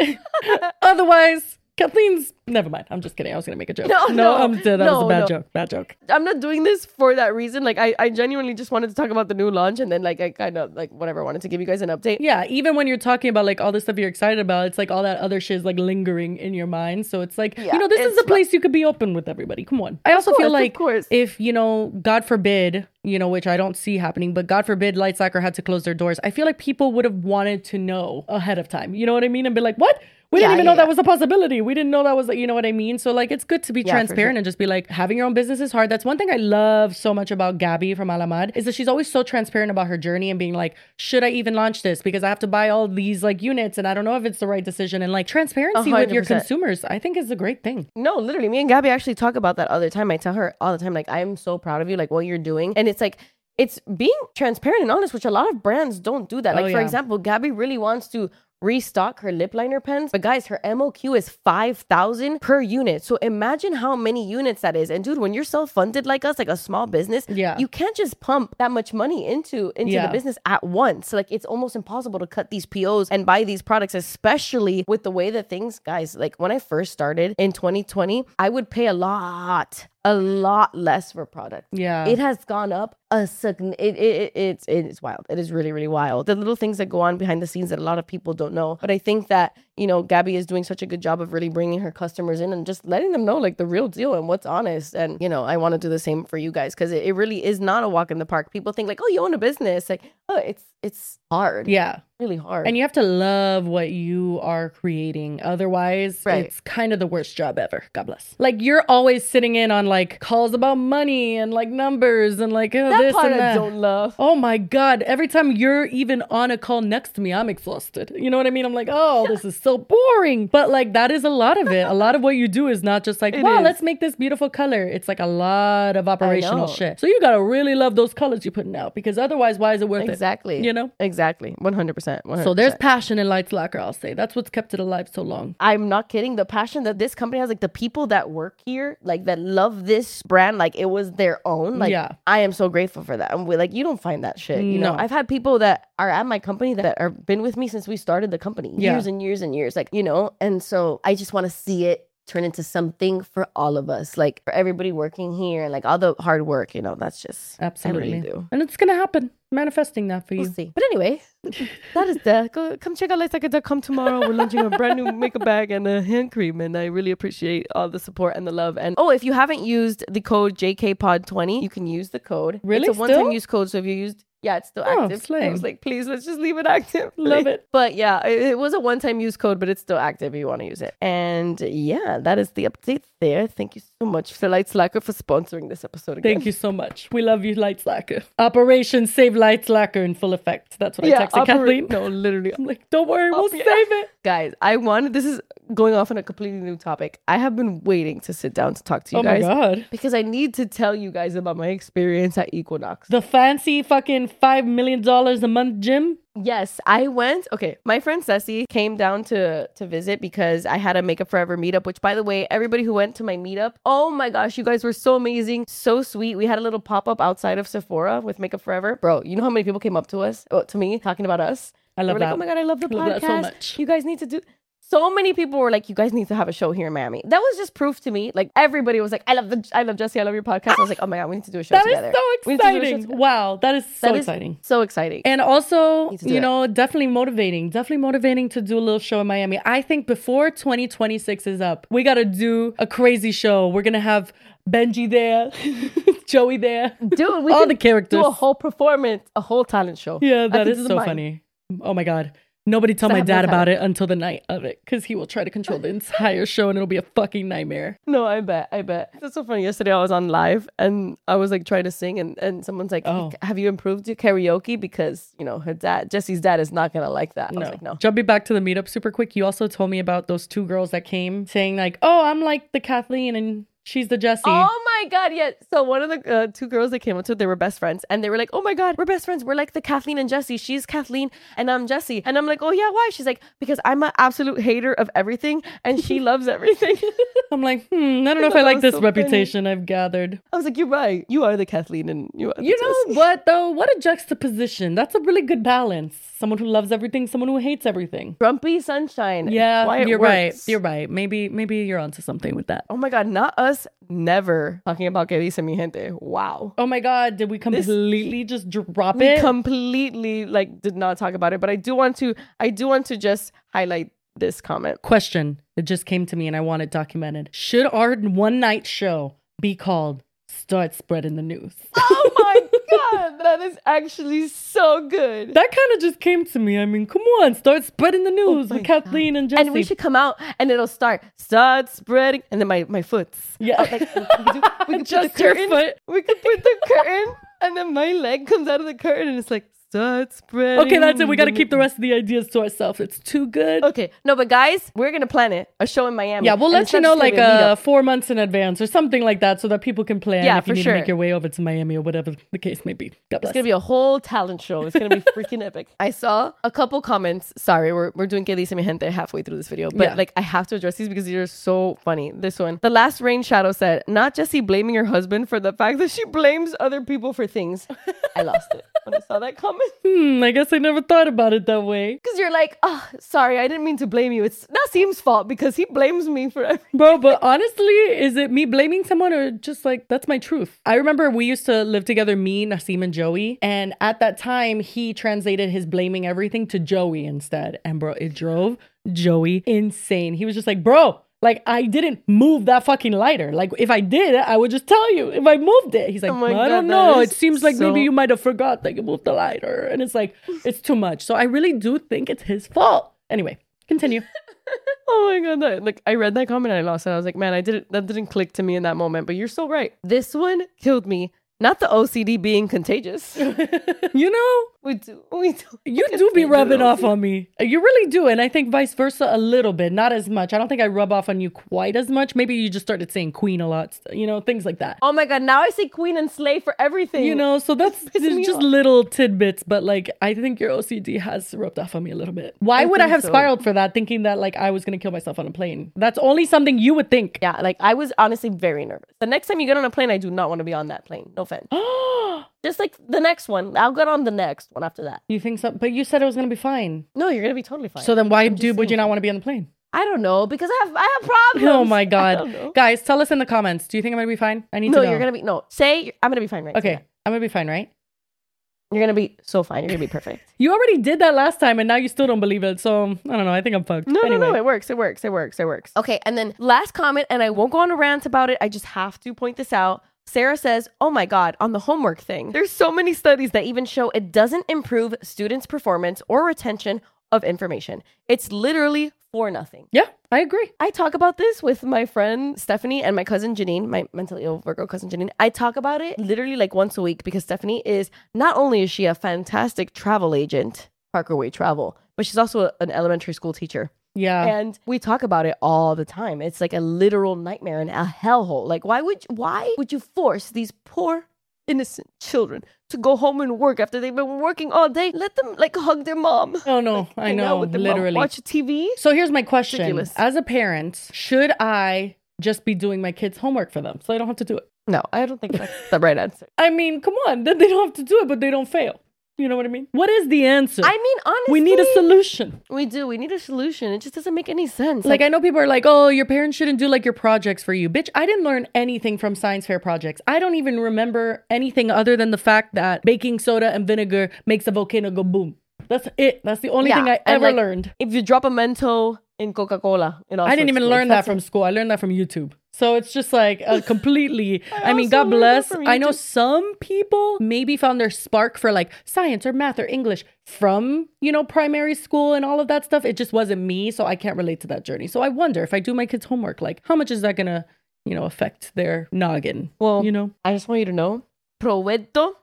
Otherwise, Kathleen's, never mind. I'm just kidding. I was going to make a joke. No, I'm dead. That was a bad joke. Bad joke. I'm not doing this for that reason. Like, I genuinely just wanted to talk about the new launch, and then like I kind of like whatever, wanted to give you guys an update. Yeah, even when you're talking about like all this stuff you're excited about, it's like all that other shit is like lingering in your mind. So it's like, you know, this is the place you could be open with everybody. Come on. I also feel like if, you know, God forbid, you know, which I don't see happening, but God forbid Lightslacker had to close their doors, I feel like people would have wanted to know ahead of time. You know what I mean? And be like, what? We didn't even know that was a possibility. We didn't know that was, you know what I mean? So like, it's good to be transparent and just be like, having your own business is hard. That's one thing I love so much about Gabby from Alamad is that she's always so transparent about her journey and being like, should I even launch this? Because I have to buy all these like units and I don't know if it's the right decision. And like transparency 100%. With your consumers, I think is a great thing. No, literally, me and Gabby actually talk about that all the time. I tell her all the time, like, I'm so proud of you, like what you're doing. And it's like, it's being transparent and honest, which a lot of brands don't do that. Like, for example, Gabby really wants to restock her lip liner pens, but guys, her MOQ is 5,000 per unit. So imagine how many units that is. And dude, when you're self-funded like us, like a small business, you can't just pump that much money into the business at once. Like, it's almost impossible to cut these POs and buy these products, especially with the way that things, guys, like when I first started in 2020, I would pay a lot less for product. Yeah. It has gone up it's wild. It is really, really wild. The little things that go on behind the scenes that a lot of people don't know. But I think that, you know, Gabby is doing such a good job of really bringing her customers in and just letting them know like the real deal and what's honest. And, you know, I want to do the same for you guys because it really is not a walk in the park. People think like, oh, you own a business. Like, oh, it's hard. Yeah. Really hard. And you have to love what you are creating. Otherwise, it's kind of the worst job ever. God bless. Like, you're always sitting in on like calls about money and like numbers and like this part and that. I don't love. Oh my God. Every time you're even on a call next to me, I'm exhausted. You know what I mean? I'm like, oh, this is so boring. But like, that is a lot of it. A lot of what you do is not just like, let's make this beautiful color. It's like a lot of operational shit. So you got to really love those colors you're putting out because otherwise, why is it worth it? Exactly. You know? Exactly. 100%. So there's passion in Lights Lacquer, I'll say. That's what's kept it alive so long. I'm not kidding. The passion that this company has, like the people that work here, like that love this brand, like it was their own. Like, I am so grateful for that. And we're like, you don't find that shit. You know, I've had people that are at my company that are been with me since we started the company years and years and years. Like, you know, and so I just want to see it turn into something for all of us, like for everybody working here and like all the hard work, you know, that's just absolutely I really do. And it's gonna happen. Manifesting that for you. We'll see. But anyway, that is that. Come check out lightslacquer.com tomorrow. We're launching a brand new makeup bag and a hand cream, and I really appreciate all the support and the love. And if you haven't used the code JKPod20, you can use the code. Really? It's a one-time use code, so if you used it's still active. I was like, please, let's just leave it active. Love it. But yeah, it was a one-time use code, but it's still active if you want to use it. And yeah, that is the update there. Thank you so much for Lights Lacquer for sponsoring this episode again. Thank you so much. We love you, Lights Lacquer. Operation Save Lights Lacquer in full effect. That's what I texted Kathleen. No, literally. I'm like, don't worry, we'll save it. Guys, this is going off on a completely new topic. I have been waiting to sit down to talk to you guys. Oh my God. Because I need to tell you guys about my experience at Equinox. The fancy fucking $5 million a month gym? Yes, I went. Okay, my friend Ceci came down to visit because I had a Makeup Forever meetup, which, by the way, everybody who went to my meetup, oh my gosh, you guys were so amazing, so sweet. We had a little pop-up outside of Sephora with Makeup Forever. Bro, you know how many people came up to me, talking about us? I love that. Like, oh my God, I love the podcast. Love that so much. You guys need to do... So many people were like, you guys need to have a show here in Miami. That was just proof to me. Like, everybody was like, I love Jesse, I love your podcast. I was like, oh my God, we need to do a show together. That is so exciting. Wow, that is so exciting. So exciting. And also, you know, definitely motivating to do a little show in Miami. I think before 2026 is up, we got to do a crazy show. We're going to have Benji there, Joey there. Dude, we all the characters. Do a whole performance, a whole talent show. Yeah, that is so funny. Oh my God. Nobody tell my dad about it until the night of it, because he will try to control the entire show and it'll be a fucking nightmare. No, I bet. That's so funny. Yesterday I was on live and I was like trying to sing and someone's like, have you improved your karaoke? Because, you know, Jesse's dad is not going to like that. I was like, no. Jumping back to the meetup super quick, you also told me about those two girls that came saying like, oh, I'm like the Kathleen and she's the Jessie. Oh my God, yeah. So one of the two girls that came up to it, they were best friends. And they were like, oh my God, we're best friends. We're like the Kathleen and Jessie. She's Kathleen and I'm Jessie. And I'm like, oh yeah, why? She's like, because I'm an absolute hater of everything and she loves everything. I'm like, I don't know if I like this reputation I've gathered. I was like, you're right. You are the Kathleen and you are the You know Jessie. what though? What a juxtaposition. That's a really good balance. Someone who loves everything, someone who hates everything. Grumpy sunshine. Yeah, you're right. You're right. Maybe you're onto something with that. Oh my God, not us. Never talking about Que Dice Mi Gente. Wow. Oh my God, did we completely just drop it? We completely did not talk about it, but I do want to just highlight this comment. Question. It just came to me and I want it documented. Should our one night show be called Start Spreading the News? Oh my God, that is actually so good. That kind of just came to me. I mean, come on, start spreading the news with Kathleen and Jesse. And we should come out and it'll start spreading. And then my foot's. Yeah. We could just put the curtain. Foot. We could put the curtain and then my leg comes out of the curtain and it's like, start spreading. Okay, that's it. We got to keep the rest of the ideas to ourselves. It's too good. Okay. No, but guys, we're going to plan it. A show in Miami. Yeah, we'll let you know like 4 months in advance or something like that so that people can plan if you need to make your way over to Miami or whatever the case may be. God bless. It's going to be a whole talent show. It's going to be freaking epic. I saw a couple comments. Sorry, we're doing Que Dice Mi Gente halfway through this video. But like I have to address these because these are so funny. This one. The Last Rain Shadow said, not Jessie blaming her husband for the fact that she blames other people for things. I lost it when I saw that comment. I guess I never thought about it that way. Because you're like, oh, sorry, I didn't mean to blame you. It's Nasim's fault because he blames me for everything. Bro, but honestly, is it me blaming someone or just like, that's my truth? I remember we used to live together, me, Nasim, and Joey. And at that time, he translated his blaming everything to Joey instead. And bro, it drove Joey insane. He was just like, bro, like, I didn't move that fucking lighter. Like, if I did, I would just tell you if I moved it. He's like, I don't know. It seems like maybe you might have forgot that you moved the lighter. And it's like, it's too much. So I really do think it's his fault. Anyway, continue. Oh my God. Like, I read that comment and I lost it. I was like, man, that didn't click to me in that moment. But you're so right. This one killed me. Not the OCD being contagious. You know? We do. You do be rubbing off on me. You really do. And I think vice versa a little bit. Not as much. I don't think I rub off on you quite as much. Maybe you just started saying queen a lot. You know, things like that. Oh my God. Now I say queen and slay for everything. You know, so that's just little tidbits. But like, I think your OCD has rubbed off on me a little bit. Why would I have spiraled for that, thinking that like I was going to kill myself on a plane? That's only something you would think. Yeah. Like, I was honestly very nervous. The next time you get on a plane, I do not want to be on that plane. No offense. Just like the next one. I'll get on the next one after that. You think so? But you said it was going to be fine. No, you're going to be totally fine. So then why would you not want to be on the plane? I don't know, because I have problems. Oh my God. Guys, tell us in the comments. Do you think I'm going to be fine? I need to know. No, you're going to be, say I'm going to be fine, right? Okay. I'm going to be fine, right? You're going to be so fine. You're going to be perfect. You already did that last time and now you still don't believe it. So I don't know. I think I'm fucked. No, it works. Okay. And then last comment, and I won't go on a rant about it. I just have to point this out. Sarah says, oh my God, on the homework thing, there's so many studies that even show it doesn't improve students' performance or retention of information. It's literally for nothing. Yeah, I agree. I talk about this with my friend Stephanie and my cousin Janine, my mentally ill Virgo cousin Janine. I talk about it literally like once a week because Stephanie not only is she a fantastic travel agent, Parker Way Travel, but she's also an elementary school teacher. Yeah. And we talk about it all the time. It's like a literal nightmare and a hellhole. Like, why would you force these poor innocent children to go home and work after they've been working all day? Let them like hug their mom. Oh no, like, I know, literally. Watch TV. So here's my question. Ridiculous. As a parent, should I just be doing my kids' homework for them so I don't have to do it? No, I don't think that's the right answer. I mean, come on. Then they don't have to do it, but they don't fail. You know what I mean? What is the answer? I mean, honestly, we need a solution. We do. We need a solution. It just doesn't make any sense. Like I know people are like, oh, your parents shouldn't do like your projects for you. Bitch, I didn't learn anything from science fair projects. I don't even remember anything other than the fact that baking soda and vinegar makes a volcano go boom. That's it. That's the only thing I ever learned. If you drop a Mento in Coca-Cola, I didn't even learn that from school. I learned that from YouTube. So it's just like completely, I mean, God bless. I know some people maybe found their spark for like science or math or English from, primary school and all of that stuff. It just wasn't me. So I can't relate to that journey. So I wonder if I do my kids' homework, like how much is that going to, affect their noggin? Well, I just want you to know, Provetto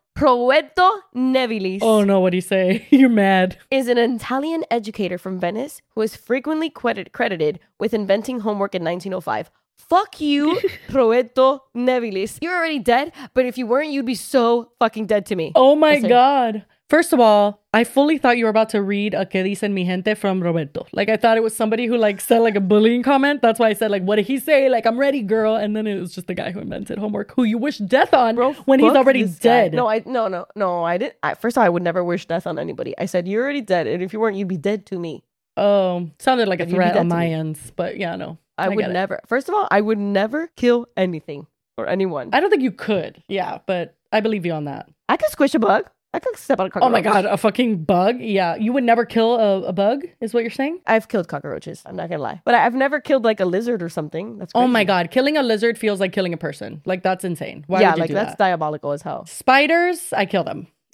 Nevilis. Oh no, what'd he say? You're mad. Is an Italian educator from Venice who is frequently credited with inventing homework in 1905. Fuck you, Provetto Nevilis. You're already dead, but if you weren't, you'd be so fucking dead to me. Oh my God. First of all, I fully thought you were about to read a Que Dicen Mi Gente from Roberto. Like, I thought it was somebody who, like, said, like, a bullying comment. That's why I said, like, what did he say? Like, I'm ready, girl. And then it was just the guy who invented homework, who you wish death on, bro, when he's already dead. No, I didn't. First of all, I would never wish death on anybody. I said, you're already dead. And if you weren't, you'd be dead to me. Oh, sounded like a threat on my ends. But yeah, no. I would never. First of all, I would never kill anything or anyone. I don't think you could. Yeah, but I believe you on that. I could squish a bug. I could step on a cockroach. Oh my God, a fucking bug? Yeah, you would never kill a bug, is what you're saying? I've killed cockroaches. I'm not gonna lie. But I've never killed like a lizard or something. That's crazy. Oh my God, killing a lizard feels like killing a person. Like, that's insane. Why would you do that's diabolical as hell. Spiders, I kill them.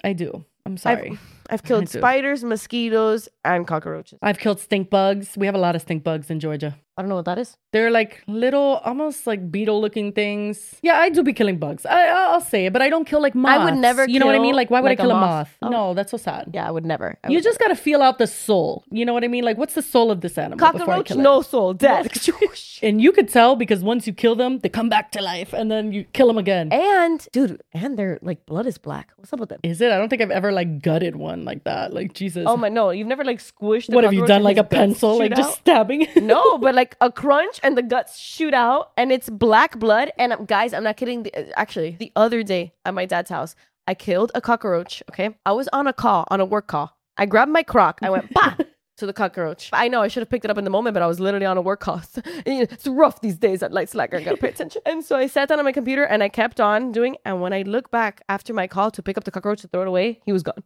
I do. I'm sorry. I've killed spiders, mosquitoes, and cockroaches. I've killed stink bugs. We have a lot of stink bugs in Georgia. I don't know what that is. They're like little, almost like beetle-looking things. Yeah, I do be killing bugs. I'll say it, but I don't kill like moths. I would never. You know what I mean? Like, why would I kill a moth? Oh. No, that's so sad. Yeah, I would never. You just gotta feel out the soul. You know what I mean? Like, what's the soul of this animal? Cockroach, no soul, dead. And you could tell because once you kill them, they come back to life, and then you kill them again. And dude, and their like blood is black. What's up with them? Is it? I don't think I've ever like gutted one like that. Like Jesus. Oh my, no, you've never like squished. What have you done? Like a pencil, like just stabbing? No, but like a crunch and the guts shoot out and it's black blood. And guys, I'm not kidding. Actually, the other day at my dad's house, I killed a cockroach. Okay, I was on a work call. I grabbed my crock. I went bah to the cockroach. I know I should have picked it up in the moment, but I was literally on a work call. It's rough these days at Light Slacker. I gotta pay attention. And so I sat down on my computer and I kept on doing. And when I look back after my call to pick up the cockroach to throw it away, he was gone.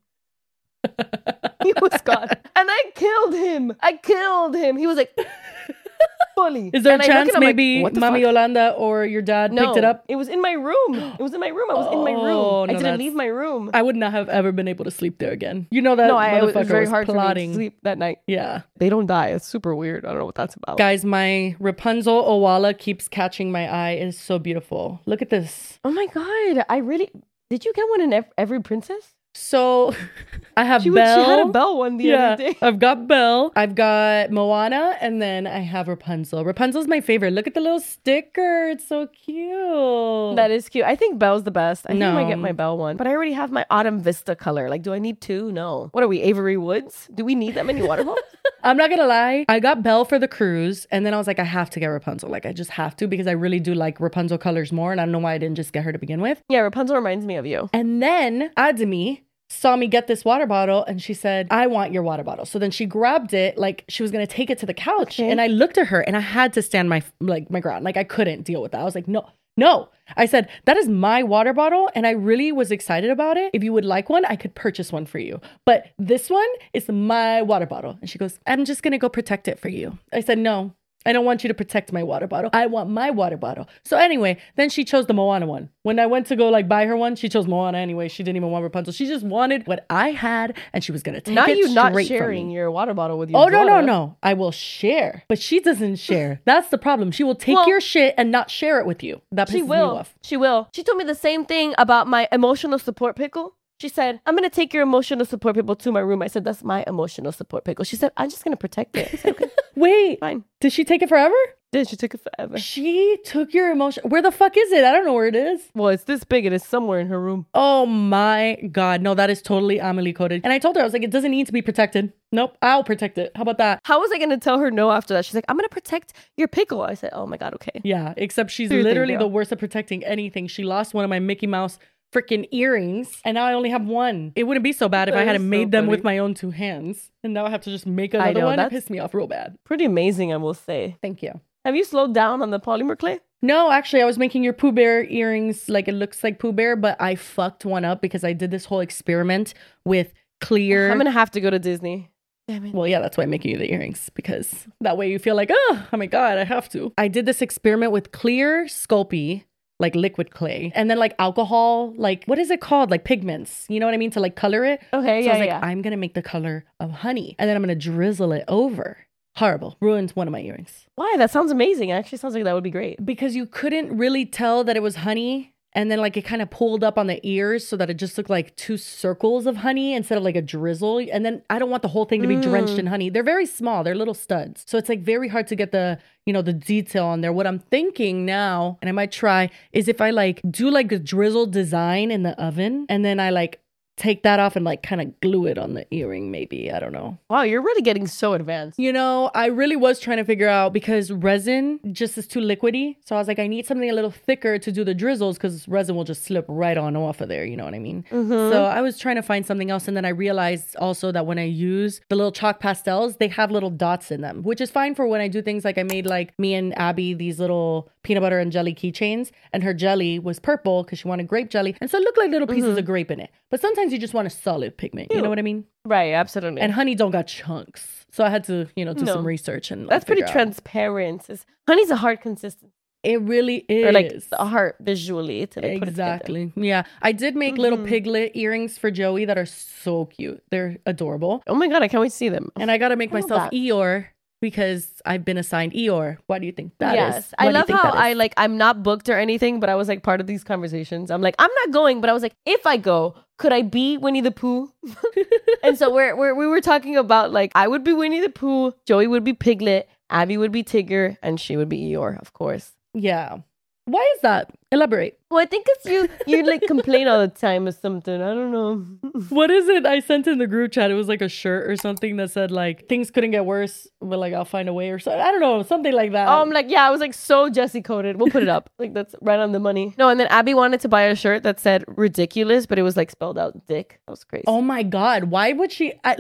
He was gone. And I killed him. He was like fully. Is there a chance maybe Mami Yolanda or your dad picked it up? It was in my room. I was in my room. I didn't leave my room. I would not have ever been able to sleep there again. You know that it was very hard plotting. For me to sleep that night. Yeah. They don't die. It's super weird. I don't know what that's about. Guys, my Rapunzel Owala keeps catching my eye. It is so beautiful. Look at this. Oh my God. Did you get one in every princess? So I have Belle. She had a Belle one the other day. I've got Belle. I've got Moana. And then I have Rapunzel. Rapunzel's my favorite. Look at the little sticker. It's so cute. That is cute. I think Belle's the best. I think I might get my Belle one. But I already have my Autumn Vista color. Like, do I need two? No. What are we, Avery Woods? Do we need that many waterfalls? I'm not gonna lie. I got Belle for the cruise. And then I was like, I have to get Rapunzel. Like, I just have to because I really do like Rapunzel colors more. And I don't know why I didn't just get her to begin with. Yeah, Rapunzel reminds me of you. And then Ademi saw me get this water bottle and she said, I want your water bottle. So then she grabbed it like she was going to take it to the couch. Okay. And I looked at her and I had to stand my ground. Like I couldn't deal with that. I was like, no. I said, that is my water bottle. And I really was excited about it. If you would like one, I could purchase one for you. But this one is my water bottle. And she goes, I'm just going to go protect it for you. I said, no. I don't want you to protect my water bottle. I want my water bottle. So anyway, then she chose the Moana one. When I went to go like buy her one, she chose Moana anyway. She didn't even want Rapunzel. She just wanted what I had and she was going to take it straight from me. Not sharing your water bottle with your daughter. No. I will share. But she doesn't share. That's the problem. She will take your shit and not share it with you. That pisses me off. She will. She told me the same thing about my emotional support pickle. She said, I'm going to take your emotional support pickle to my room. I said, that's my emotional support pickle. She said, I'm just going to protect it. I said, okay. Wait. Fine. Did she take it forever? She took it forever. She took your emotion. Where the fuck is it? I don't know where it is. Well, it's this big. It is somewhere in her room. Oh my God. No, that is totally Amelie coded. And I told her, I was like, it doesn't need to be protected. Nope, I'll protect it. How about that? How was I going to tell her no after that? She's like, I'm going to protect your pickle. I said, oh my God, okay. Yeah, except she's literally the worst at protecting anything. She lost one of my Mickey Mouse freaking earrings and now I only have one. It wouldn't be so bad if I had made them with my own two hands. And now I have to just make another one. It pissed me off real bad. Pretty amazing, I will say. Thank you. Have you slowed down on the polymer clay? No, actually, I was making your Pooh Bear earrings like it looks like Pooh Bear, but I fucked one up because I did this whole experiment with clear. I'm going to have to go to Disney. Damn it. Well, yeah, that's why I'm making you the earrings because that way you feel like, oh my God, I have to. I did this experiment with clear Sculpey, like liquid clay, and then like alcohol, like what is it called? Like pigments, you know what I mean? To like color it. Okay, so I was like, I'm going to make the color of honey and then I'm going to drizzle it over. Horrible. Ruined one of my earrings. Why? That sounds amazing. It actually sounds like that would be great. Because you couldn't really tell that it was honey. And then like it kind of pulled up on the ears so that it just looked like two circles of honey instead of like a drizzle. And then I don't want the whole thing to be drenched in honey. They're very small. They're little studs. So it's like very hard to get the, the detail on there. What I'm thinking now, and I might try, is if I like do like a drizzle design in the oven and then I like take that off and like kind of glue it on the earring maybe. I don't know. Wow, you're really getting so advanced. I really was trying to figure out because resin just is too liquidy. So I was like, I need something a little thicker to do the drizzles because resin will just slip right on off of there. You know what I mean? Mm-hmm. So I was trying to find something else. And then I realized also that when I use the little chalk pastels, they have little dots in them, which is fine for when I do things like I made like me and Abby these little peanut butter and jelly keychains. And her jelly was purple because she wanted grape jelly. And so it looked like little pieces of grape in it. But sometimes you just want a solid pigment. You know what I mean? Right, absolutely. And honey don't got chunks. So I had to, do some research and that's pretty transparent. Honey's a hard consistency. It really is. Or like the heart visually to like, exactly. Put it yeah. I did make little piglet earrings for Joey that are so cute. They're adorable. Oh my God, I can't wait to see them. And I got to make myself Eeyore because I've been assigned Eeyore. Why do you think that is? Yes. I love how I'm not booked or anything, but I was like part of these conversations. I'm like, I'm not going, but I was like, if I go, could I be Winnie the Pooh? And so we were talking about like, I would be Winnie the Pooh, Joey would be Piglet, Abby would be Tigger, and she would be Eeyore, of course. Yeah. Why is that? Elaborate. Well, I think it's you like complain all the time or something. I don't know. What is it? I sent in the group chat. It was like a shirt or something that said like things couldn't get worse, but like I'll find a way or something. I don't know, something like that. I'm like, yeah, I was like so Jessie coded. We'll put it up. Like that's right on the money. No, and then Abby wanted to buy a shirt that said ridiculous, but it was like spelled out dick. That was crazy. Oh my God. Why would she? I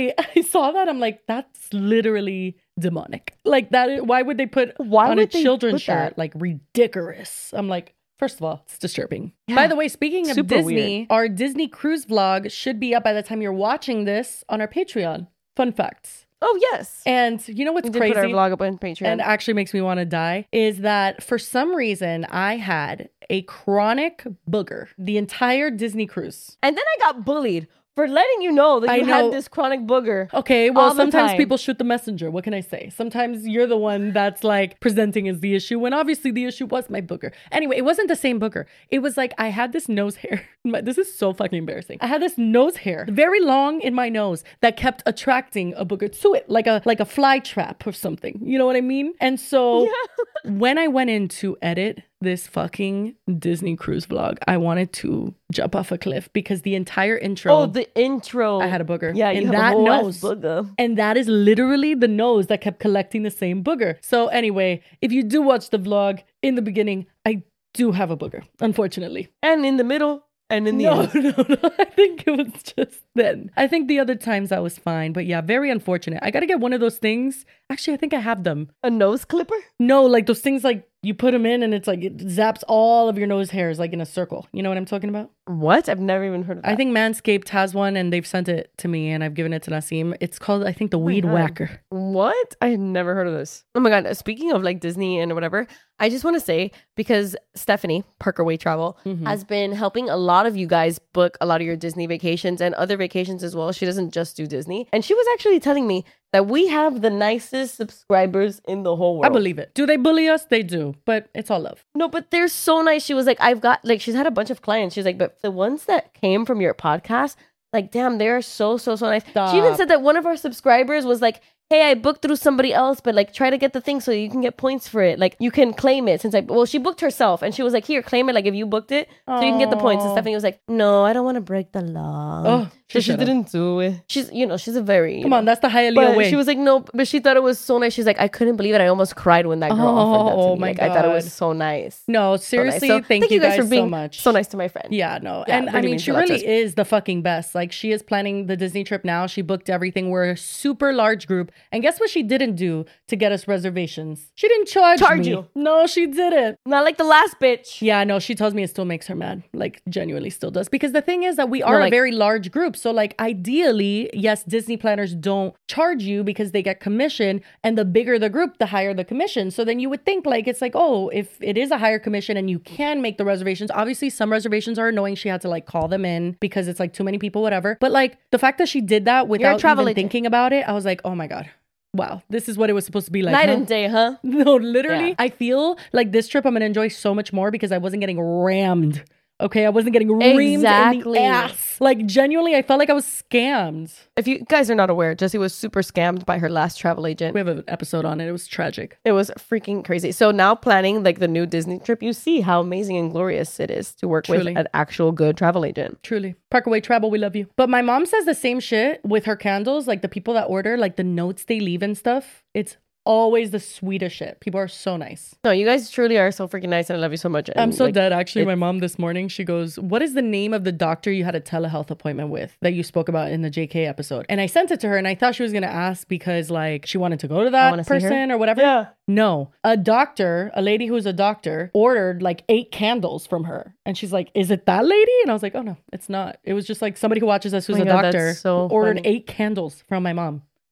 saw that. I'm like, that's literally demonic. Like that. Why would they put on a children's shirt like ridiculous? I'm like, first of all, it's disturbing. Yeah. By the way, speaking of Disney, weird. Our Disney cruise vlog should be up by the time you're watching this on our Patreon. Fun facts. Oh, yes. And you know what's crazy? Put our vlog up on Patreon. And actually makes me want to die is that for some reason I had a chronic booger the entire Disney cruise. And then I got bullied for letting you know that you had this chronic booger. Okay, well, sometimes people shoot the messenger. What can I say? Sometimes you're the one that's like presenting as the issue when obviously the issue was my booger. Anyway, it wasn't the same booger. It was like I had this nose hair. This is so fucking embarrassing. I had this nose hair very long in my nose that kept attracting a booger to it, like a fly trap or something. You know what I mean? And so when I went in to edit this fucking Disney cruise vlog, I wanted to jump off a cliff because the entire intro. Oh, the intro. I had a booger. Yeah, you have that a whole nose. Booger. And that is literally the nose that kept collecting the same booger. So anyway, if you do watch the vlog in the beginning, I do have a booger, unfortunately. And in the middle. And in the end. No. I think it was just then. I think the other times I was fine. But yeah, very unfortunate. I got to get one of those things. Actually, I think I have them. A nose clipper? No, like those things like you put them in and it's like it zaps all of your nose hairs like in a circle. You know what I'm talking about? What? I've never even heard of that. I think Manscaped has one and they've sent it to me and I've given it to Nasim. It's called, I think, the Weed Whacker. What? I had never heard of this. Oh my God. Speaking of like Disney and whatever, I just want to say, because Stephanie, Parker Way Travel, has been helping a lot of you guys book a lot of your Disney vacations and other vacations as well. She doesn't just do Disney. And she was actually telling me that we have the nicest subscribers in the whole world. I believe it. Do they bully us? They do, but it's all love. No, but they're so nice. She was like, I've got, like, she's had a bunch of clients. She's like, but the ones that came from your podcast, like, damn, they're so nice. Stop. She even said that one of our subscribers was like, hey, I booked through somebody else, but like try to get the thing so you can get points for it. Like you can claim it she booked herself and she was like, here, claim it. Like if you booked it, so you can get the points. And Stephanie was like, no, I don't want to break the law. Oh, she didn't do it. She's a very, come on, that's the Hialeah way. She was like, no, but she thought it was so nice. She's like, I couldn't believe it. I almost cried when that girl offered that to me. Oh my God. I thought it was so nice. No, seriously, so nice. Thank you guys for being so much. So nice to my friend. Yeah, no. Yeah, and really I mean, she really is the fucking best. Like she is planning the Disney trip now. She booked everything. We're a super large group. And guess what she didn't do to get us reservations? She didn't charge me. You. No, she didn't. Not like the last bitch. Yeah, no, she tells me it still makes her mad. Like genuinely still does. Because the thing is that we are a very large group. So like ideally, yes, Disney planners don't charge you because they get commission. And the bigger the group, the higher the commission. So then you would think like, it's like, oh, if it is a higher commission and you can make the reservations, obviously some reservations are annoying. She had to like call them in because it's like too many people, whatever. But like the fact that she did that without even thinking about it, I was like, oh my God. Wow, this is what it was supposed to be like. Night and day, huh? No, literally. Yeah. I feel like this trip I'm going to enjoy so much more because I wasn't getting rammed. Okay, I wasn't getting reamed in the ass. Like, genuinely, I felt like I was scammed. If you guys are not aware, Jessie was super scammed by her last travel agent. We have an episode on it. It was tragic. It was freaking crazy. So now planning like the new Disney trip, you see how amazing and glorious it is to work with an actual good travel agent. Truly. Parker Way Travel, we love you. But my mom says the same shit with her candles. Like the people that order, like the notes they leave and stuff. It's always the sweetest shit. People are so nice. No, you guys truly are so freaking nice and I love you so much. And I'm so dead. Actually, my mom this morning, she goes, what is the name of the doctor you had a telehealth appointment with that you spoke about in the JK episode? And I sent it to her and I thought she was going to ask because like she wanted to go to that person or whatever. Yeah. No, a lady who's a doctor ordered like 8 candles from her. And she's like, is it that lady? And I was like, oh no, it's not. It was just like somebody who watches us who's a doctor ordered 8 candles from my mom.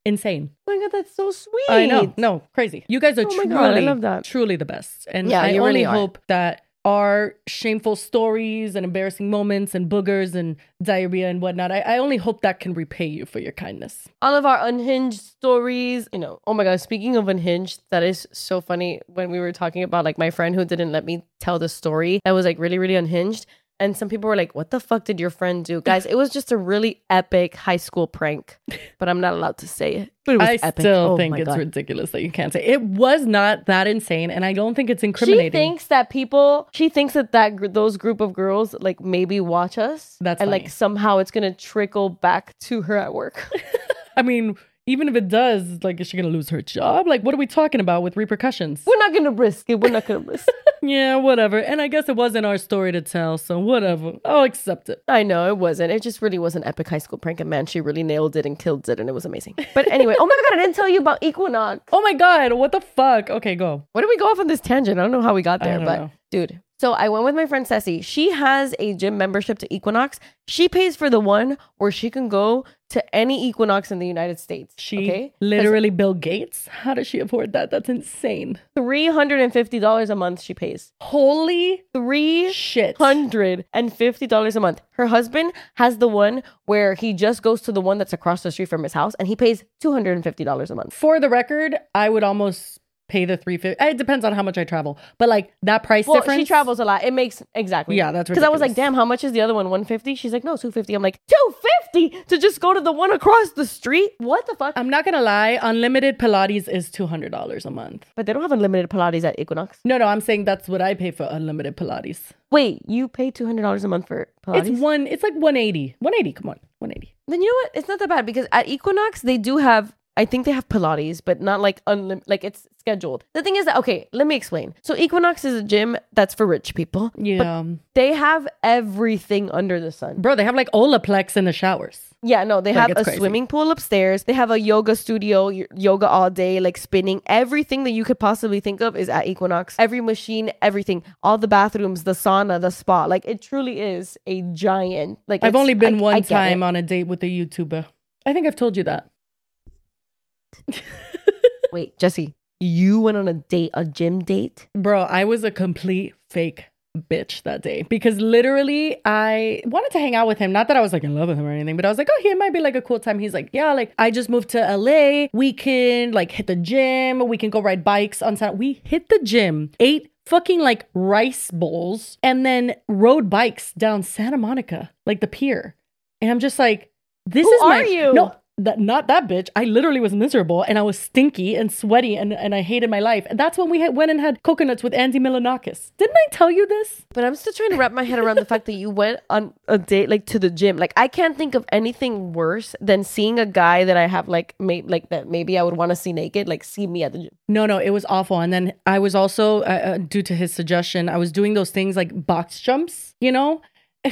insane. Oh my God, that's so sweet. I know. No, crazy. You guys are I love that. truly the best. And Yeah, I you only really are. hope that our shameful stories and embarrassing moments and boogers and diarrhea and whatnot, I only hope that can repay you for your kindness. All of our unhinged stories, you know. Oh my God, speaking of unhinged, that is so funny. When we were talking about like my friend who didn't let me tell the story, that was like really, really unhinged. And some people were like, what the fuck did your friend do? Guys, it was just a really epic high school prank. But I'm not allowed to say it. But it was I epic. still think it's ridiculous that you can't say. It was not that insane, and I don't think it's incriminating. She thinks that those group of girls like maybe watch us. That's and funny. like somehow it's gonna trickle back to her at work. I mean, even if it does, like, is she gonna lose her job? Like, what are we talking about with repercussions? We're not gonna risk it. We're not gonna risk it. Yeah, whatever. And I guess it wasn't our story to tell, so whatever. I'll accept it. I know it wasn't. It just really was an epic high school prank, and man, she really nailed it and killed it, and it was amazing. But anyway, oh my God, I didn't tell you about Equinox. Oh my God, what the fuck? Okay, go. Where did we go off on this tangent? I don't know how we got there, don't but know. dude. So I went with my friend Ceci. She has a gym membership to Equinox. She pays for the one where she can go to any Equinox in the United States. She literally Bill Gates? How does she afford that? That's insane. $350 a month she pays. Holy shit. $350 a month. Her husband has the one where he just goes to the one that's across the street from his house and he pays $250 a month. For the record, I would almost pay the $350. It depends on how much I travel, but like that price difference. She travels a lot. It makes exactly. Yeah, that's ridiculous. Because I was like, damn, how much is the other one? $150? She's like, no, $250. I'm like, $250 to just go to the one across the street? What the fuck? I'm not gonna lie, unlimited Pilates is $200 a month. But they don't have unlimited Pilates at Equinox. No, I'm saying that's what I pay for unlimited Pilates. Wait, you pay $200 a month for Pilates? It's like 180. 180, come on, 180. Then you know what? It's not that bad because at Equinox they do have. I think they have Pilates, but not like like it's scheduled. The thing is that, okay, let me explain. So Equinox is a gym that's for rich people. Yeah. They have everything under the sun. Bro, they have like Olaplex in the showers. Yeah, no, they have a swimming pool upstairs. They have a yoga studio, yoga all day, like spinning. Everything that you could possibly think of is at Equinox. Every machine, everything. All the bathrooms, the sauna, the spa. Like it truly is a giant. Like I've only been one time on a date with a YouTuber. I think I've told you that. Wait, Jesse, you went on a gym date? Bro, I was a complete fake bitch that day because literally I wanted to hang out with him. Not that I was like in love with him or anything, but I was like, oh, he might be like a cool time. He's like, yeah, like I just moved to LA. We can like hit the gym. We can go ride bikes on Saturday. We hit the gym, ate fucking like rice bowls, and then rode bikes down Santa Monica, like the pier. And I'm just like, Who are you? No. Not that bitch. I literally was miserable and I was stinky and sweaty and I hated my life. And that's when we went and had coconuts with Andy Milonakis. Didn't I tell you this? But I'm still trying to wrap my head around the fact that you went on a date like to the gym. Like I can't think of anything worse than seeing a guy that I have like that maybe I would want to see naked, like see me at the gym. No, it was awful. And then I was also, due to his suggestion, I was doing those things like box jumps, you know?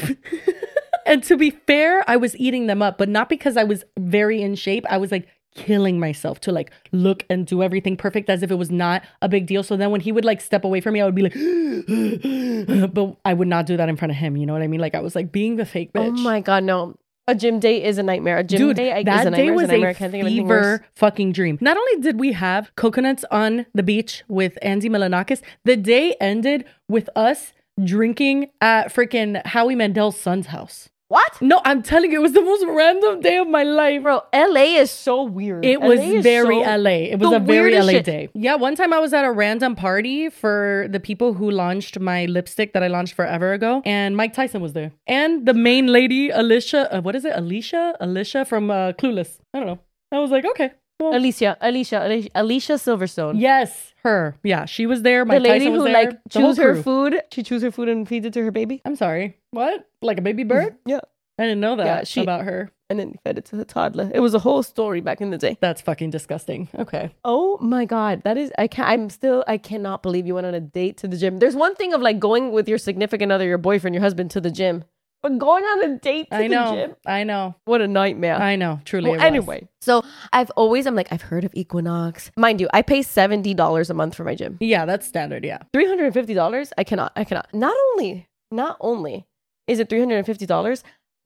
And to be fair, I was eating them up, but not because I was very in shape. I was like killing myself to like look and do everything perfect as if it was not a big deal. So then when he would like step away from me, I would be like, but I would not do that in front of him. You know what I mean? Like I was like being the fake bitch. Oh my God, no. A gym date is a nightmare. A gym date is a nightmare. Was a fever fucking dream. Not only did we have coconuts on the beach with Andy Milonakis, the day ended with us drinking at freaking Howie Mandel's son's house. What? No, I'm telling you, it was the most random day of my life. Bro, LA is so weird. It was very LA. It was a very LA day. Yeah, one time I was at a random party for the people who launched my lipstick that I launched forever ago. And Mike Tyson was there. And the main lady, Alicia, what is it? Alicia from Clueless. I don't know. I was like, okay. Well. Alicia Silverstone. Yes, her. Yeah, she was there. Mike the lady Tyson was who there. Like choose her food. She chews her food and feeds it to her baby. I'm sorry. What? Like a baby bird? Yeah. I didn't know that about her. And then fed it to the toddler. It was a whole story back in the day. That's fucking disgusting. Okay. Oh my God. That is, I cannot believe you went on a date to the gym. There's one thing of like going with your significant other, your boyfriend, your husband to the gym. But going on a date to the gym? I know. What a nightmare. I know. Truly. Well, anyway. So I've heard of Equinox. Mind you, I pay $70 a month for my gym. Yeah, that's standard. Yeah. $350? I cannot. Not only is it $350,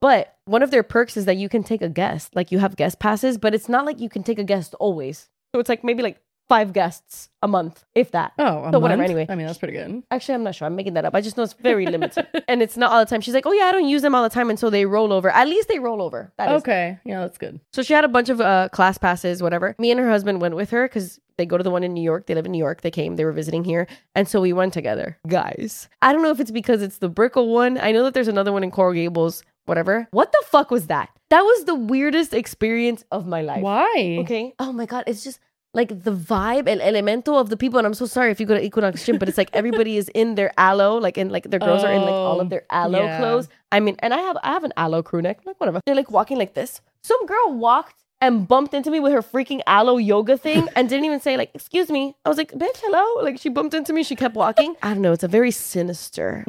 But one of their perks is that you can take a guest. Like you have guest passes, but it's not like you can take a guest always. So it's like maybe like 5 guests a month, if that. Oh, so whatever. Anyway, I mean, that's pretty good. Actually, I'm not sure. I'm making that up. I just know it's very limited, and it's not all the time. She's like, oh yeah, I don't use them all the time, and so they roll over. At least they roll over. That is. Okay, yeah, that's good. So she had a bunch of class passes, whatever. Me and her husband went with her because they go to the one in New York. They live in New York. They were visiting here, and so we went together. Guys, I don't know if it's because it's the Brickell one. I know that there's another one in Coral Gables. Whatever. What the fuck was that? That was the weirdest experience of my life. Why? Okay. Oh my god, it's just. Like the vibe, el elemento of the people, and I'm so sorry if you go to Equinox Gym, but it's like everybody is in their aloe, like in like their girls are in like all of their aloe clothes. I mean, and I have an aloe crew neck, like whatever. They're like walking like this. Some girl walked and bumped into me with her freaking aloe yoga thing and didn't even say like, excuse me. I was like, bitch, hello. Like she bumped into me. She kept walking. I don't know. It's a very sinister,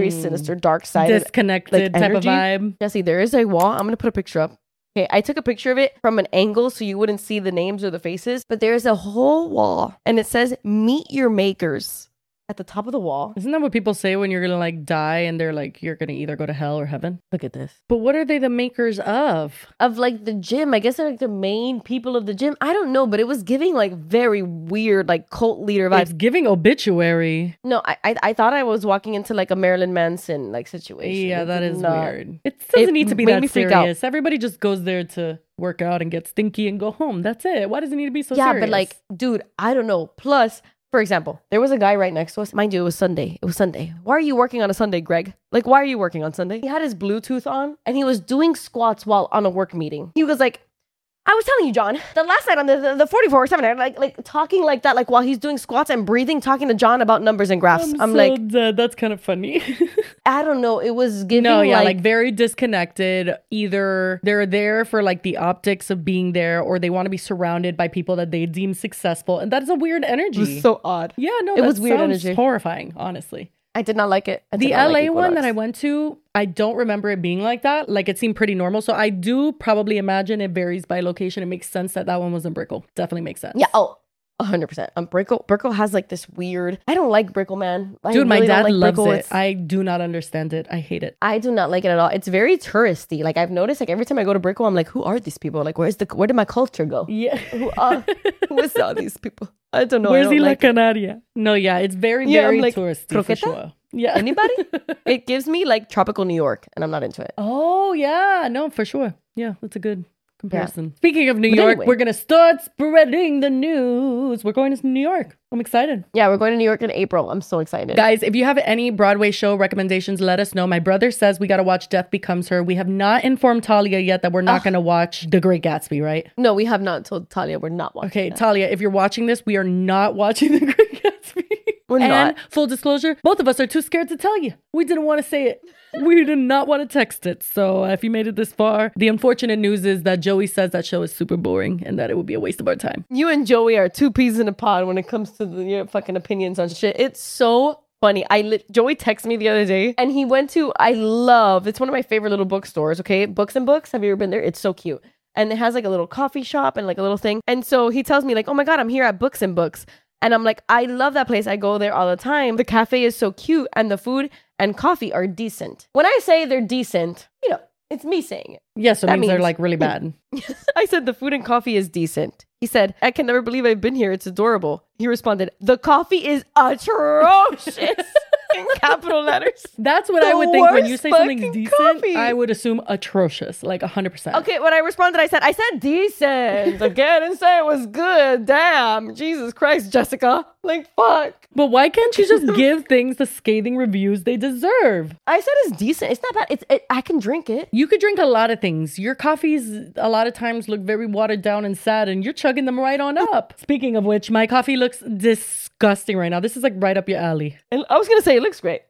dark side, disconnected type of vibe. Jesse, there is a wall. I'm gonna put a picture up. Okay, I took a picture of it from an angle so you wouldn't see the names or the faces, but there's a whole wall and it says, meet your makers at the top of the wall. Isn't that what people say when you're gonna like die and they're like, you're gonna either go to hell or heaven? Look at this. But what are they the makers of? Of like the gym. I guess they're like the main people of the gym. I don't know, but it was giving like very weird, like cult leader vibes. It's giving obituary. No, I thought I was walking into like a Marilyn Manson like situation. Yeah, that is weird. It doesn't need to be that serious. Everybody just goes there to work out and get stinky and go home. That's it. Why does it need to be so serious? Yeah, but like, dude, I don't know. Plus, for example, there was a guy right next to us. Mind you, it was Sunday. Why are you working on a Sunday, Greg? Like, why are you working on Sunday? He had his Bluetooth on and he was doing squats while on a work meeting. He was like, I was telling you, John, the last night on the 44-7, like talking like that, like while he's doing squats and breathing, talking to John about numbers and graphs. I'm so like, dead. That's kind of funny. I don't know. It was giving like very disconnected. Either they're there for like the optics of being there, or they want to be surrounded by people that they deem successful, and that is a weird energy. It was so odd. Yeah, no, it was weird energy. Horrifying, honestly. I did not like it. The LA one that I went to, I don't remember it being like that. Like it seemed pretty normal. So I do probably imagine it varies by location. It makes sense that one was in Brickell. Definitely makes sense. Yeah. Oh, 100%. Brickell has like this weird. I don't like Brickell, man. Dude, my dad loves it. I do not understand it. I hate it. I do not like it at all. It's very touristy. Like I've noticed, like every time I go to Brickell, I'm like, who are these people? Like, where did my culture go? Yeah. Who is all these people? I don't know. Where's La Canaria? No, yeah, it's very like, touristy croqueta? For sure. Yeah. Anybody? It gives me like tropical New York, and I'm not into it. Oh yeah, no, for sure. Yeah, that's a good comparison. Yeah. Speaking of New York, we're gonna start spreading the news. We're going to New York. I'm excited. Yeah, we're going to New York in April. I'm so excited. Guys, if you have any Broadway show recommendations, let us know. My brother says we got to watch Death Becomes Her. We have not informed Talia yet that we're not going to watch The Great Gatsby, right? No, we have not told Talia we're not watching Okay, that. Talia, if you're watching this, we are not watching The Great Gatsby. We're not. And full disclosure, both of us are too scared to tell you. We didn't want to say it. We did not want to text it. So if you made it this far, the unfortunate news is that Joey says that show is super boring and that it would be a waste of our time. You and Joey are two peas in a pod when it comes to your fucking opinions on shit. It's so funny. Joey texted me the other day and he went to, it's one of my favorite little bookstores, okay? Books and Books. Have you ever been there? It's so cute. And it has like a little coffee shop and like a little thing. And so he tells me like, oh my God, I'm here at Books and Books. And I'm like, I love that place. I go there all the time. The cafe is so cute and the food and coffee are decent. When I say they're decent, it's me saying it. Yeah, so it means they're like really bad. I said the food and coffee is decent. He said, I can never believe I've been here. It's adorable. He responded, the coffee is atrocious. In capital letters. That's what I would think when you say something's decent. Coffee. I would assume atrocious, like 100%. Okay, when I responded, I said decent. Again, and say it was good. Damn, Jesus Christ, Jessica. Like, fuck. But why can't you just give things the scathing reviews they deserve? I said it's decent. It's not bad. I can drink it. You could drink a lot of things. Your coffees a lot of times look very watered down and sad, and you're chugging them right on up. Speaking of which, my coffee looks disgusting right now. This is like right up your alley. And I was gonna say it looks great.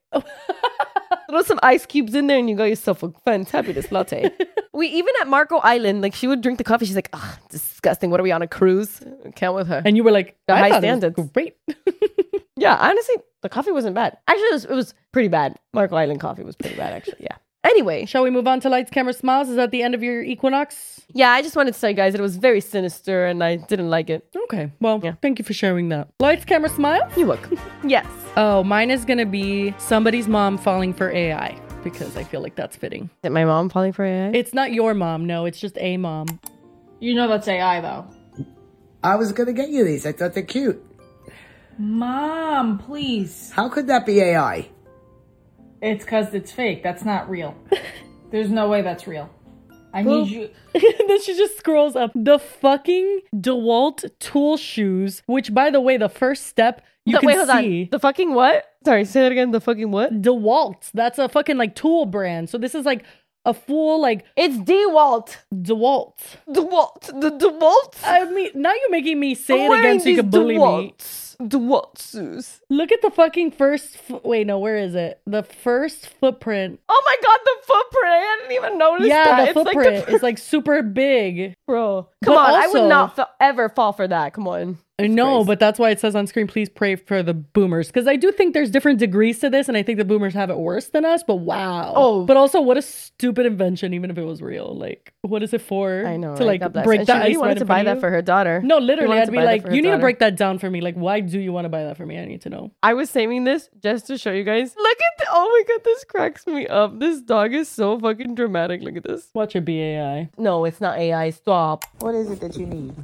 Throw some ice cubes in there and you got yourself a fantabulous latte. We even at Marco Island, like she would drink the coffee. She's like, oh, disgusting. What are we on a cruise? Can't with her. And you were like, the high standards. Great. Yeah, honestly, the coffee wasn't bad. Actually, it was pretty bad. Marco Island coffee was pretty bad, actually. Yeah. Anyway, shall we move on to Lights, Camera, Smiles? Is that the end of your Equinox? Yeah, I just wanted to tell you guys that it was very sinister and I didn't like it. Okay, well, Thank you for sharing that. Lights, Camera, Smiles? You're welcome. Yes. Oh, mine is going to be somebody's mom falling for AI. because I feel like that's fitting. Is it my mom falling for AI? It's not your mom, no. It's just a mom. You know that's AI, though. I was gonna get you these. I thought they're cute. Mom, please. How could that be AI? It's because it's fake. That's not real. There's no way that's real. I need you. Then she just scrolls up the fucking DeWalt tool shoes, which, by the way, the first step you can hold see. on. The fucking what? Sorry, say that again. The fucking what? DeWalt. That's a fucking like tool brand. So this is like a full like. It's DeWalt. DeWalt. DeWalt. The DeWalt. I mean, now you're making me say it again so you can bully me. DeWalt shoes. Look at the fucking first. Wait, no, where is it? The first footprint. Oh my god, the footprint! I didn't even notice Yeah, that. the footprint is like super big, bro. Come on, I would not ever fall for that. Come on. I know, but that's why it says on screen, please pray for the boomers. Because I do think there's different degrees to this, and I think the boomers have it worse than us, but wow. Oh. But also, what a stupid invention, even if it was real. Like, what is it for? I know, to right? like break the ice He wanted to buy that for her daughter. No, literally, I'd be like, you need to break that down for me. Like, why do you want to buy that for me? I need to know. I was saving this just to show you guys. Look at oh my god, this cracks me up. This dog is so fucking dramatic. Look at this. Watch it be AI. No, it's not AI. Stop. What is it that you need?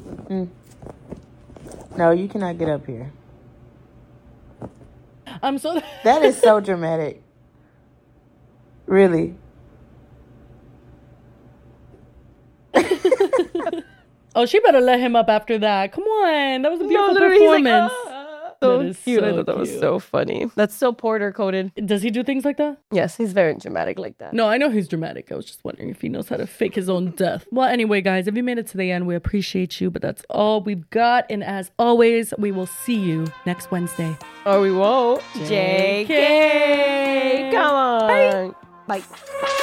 No, you cannot get up here. I'm so... That is so dramatic. Really. Oh, she better let him up after that. Come on. That was a beautiful performance. So cute. I thought that was so funny. That's so Porter coded. Does he do things like that? Yes, he's very dramatic like that. No, I know he's dramatic. I was just wondering if he knows how to fake his own death. Well, anyway, guys, if you made it to the end, we appreciate you, but that's all we've got. And as always, we will see you next Wednesday. Or we won't. JK. Come on. Bye.